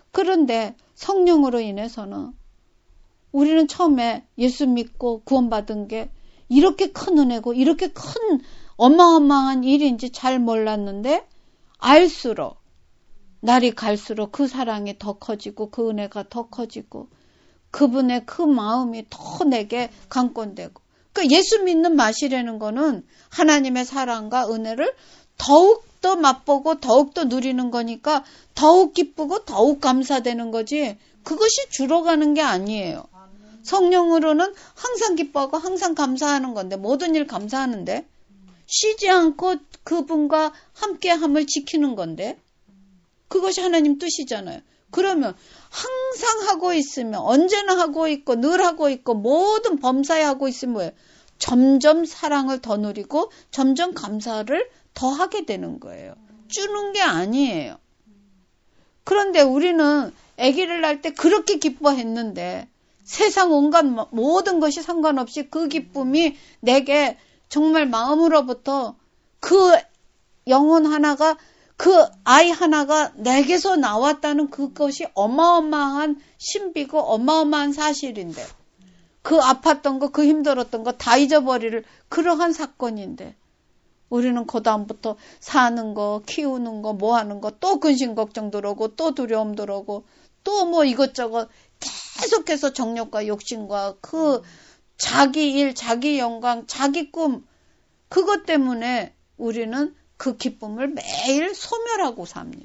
그런데 성령으로 인해서는 우리는 처음에 예수 믿고 구원받은 게 이렇게 큰 은혜고 이렇게 큰 어마어마한 일인지 잘 몰랐는데 알수록 날이 갈수록 그 사랑이 더 커지고 그 은혜가 더 커지고 그분의 그 마음이 더 내게 강권되고 그러니까 예수 믿는 맛이라는 거는 하나님의 사랑과 은혜를 더욱더 맛보고 더욱더 누리는 거니까 더욱 기쁘고 더욱 감사되는 거지 그것이 줄어가는 게 아니에요. 성령으로는 항상 기뻐하고 항상 감사하는 건데 모든 일 감사하는데 쉬지 않고 그분과 함께함을 지키는 건데 그것이 하나님 뜻이잖아요. 그러면 항상 하고 있으면 언제나 하고 있고 늘 하고 있고 모든 범사에 하고 있으면 뭐예요? 점점 사랑을 더 누리고 점점 감사를 더 하게 되는 거예요. 주는 게 아니에요. 그런데 우리는 아기를 낳을 때 그렇게 기뻐했는데 세상 온갖 모든 것이 상관없이 그 기쁨이 내게 정말 마음으로부터 그 영혼 하나가 그 아이 하나가 내게서 나왔다는 그것이 어마어마한 신비고 어마어마한 사실인데 그 아팠던 거 그 힘들었던 거 다 잊어버릴 그러한 사건인데 우리는 그 다음부터 사는 거 키우는 거 뭐 하는 거 또 근심 걱정 들어오고 또 두려움 들어오고 또 뭐 이것저것 계속해서 정욕과 욕심과 그 자기 일 자기 영광 자기 꿈 그것 때문에 우리는 그 기쁨을 매일 소멸하고 삽니다.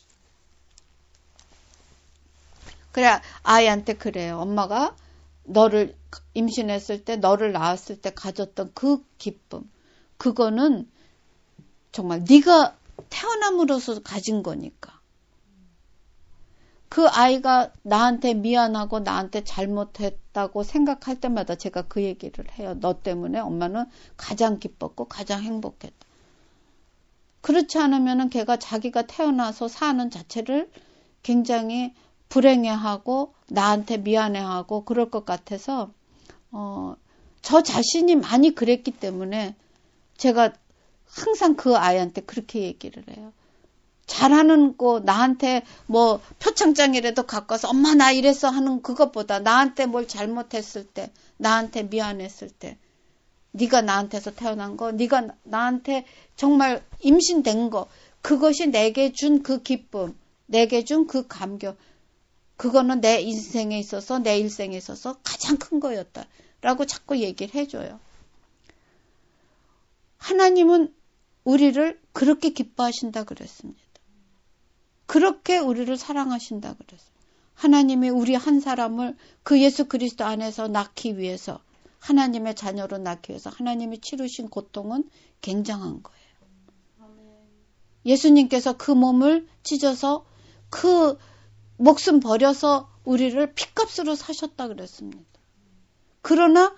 그래 아이한테 그래요. 엄마가 너를 임신했을 때 너를 낳았을 때 가졌던 그 기쁨 그거는 정말 네가 태어남으로써 가진 거니까 그 아이가 나한테 미안하고 나한테 잘못했다고 생각할 때마다 제가 그 얘기를 해요. 너 때문에 엄마는 가장 기뻤고 가장 행복했다. 그렇지 않으면은 걔가 자기가 태어나서 사는 자체를 굉장히 불행해하고 나한테 미안해하고 그럴 것 같아서 저 자신이 많이 그랬기 때문에 제가 항상 그 아이한테 그렇게 얘기를 해요. 잘하는 거 나한테 뭐 표창장이라도 갖고 와서 엄마 나 이랬어 하는 그것보다 나한테 뭘 잘못했을 때 나한테 미안했을 때 네가 나한테서 태어난 거 네가 나한테 정말 임신된 거 그것이 내게 준 그 기쁨 내게 준 그 감격 그거는 내 인생에 있어서 내 일생에 있어서 가장 큰 거였다 라고 자꾸 얘기를 해줘요. 하나님은 우리를 그렇게 기뻐하신다 그랬습니다. 그렇게 우리를 사랑하신다 그랬어요. 하나님이 우리 한 사람을 그 예수 그리스도 안에서 낳기 위해서 하나님의 자녀로 낳기 위해서 하나님이 치르신 고통은 굉장한 거예요. 예수님께서 그 몸을 찢어서 그 목숨 버려서 우리를 핏값으로 사셨다 그랬습니다. 그러나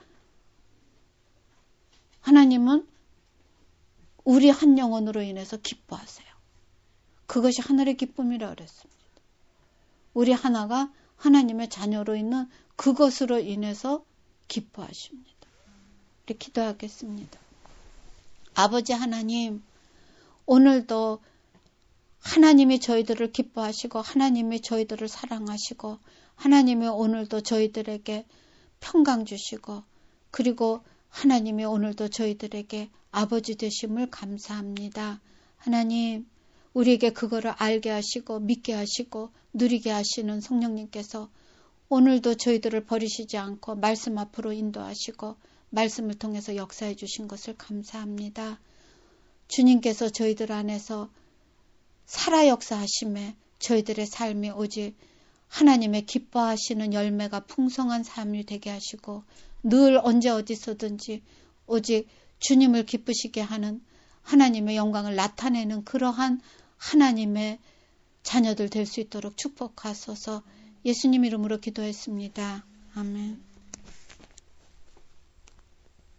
하나님은 우리 한 영혼으로 인해서 기뻐하세요. 그것이 하늘의 기쁨이라 그랬습니다. 우리 하나가 하나님의 자녀로 있는 그것으로 인해서 기뻐하십니다. 우리 기도하겠습니다. 아버지 하나님, 오늘도 하나님이 저희들을 기뻐하시고 하나님이 저희들을 사랑하시고 하나님이 오늘도 저희들에게 평강 주시고 그리고 하나님이 오늘도 저희들에게 아버지 되심을 감사합니다. 하나님, 우리에게 그거를 알게 하시고 믿게 하시고 누리게 하시는 성령님께서 오늘도 저희들을 버리시지 않고 말씀 앞으로 인도하시고 말씀을 통해서 역사해 주신 것을 감사합니다. 주님께서 저희들 안에서 살아 역사하심에 저희들의 삶이 오직 하나님의 기뻐하시는 열매가 풍성한 삶이 되게 하시고 늘 언제 어디서든지 오직 주님을 기쁘시게 하는 하나님의 영광을 나타내는 그러한 하나님의 자녀들 될 수 있도록 축복하소서. 예수님 이름으로 기도했습니다. 아멘.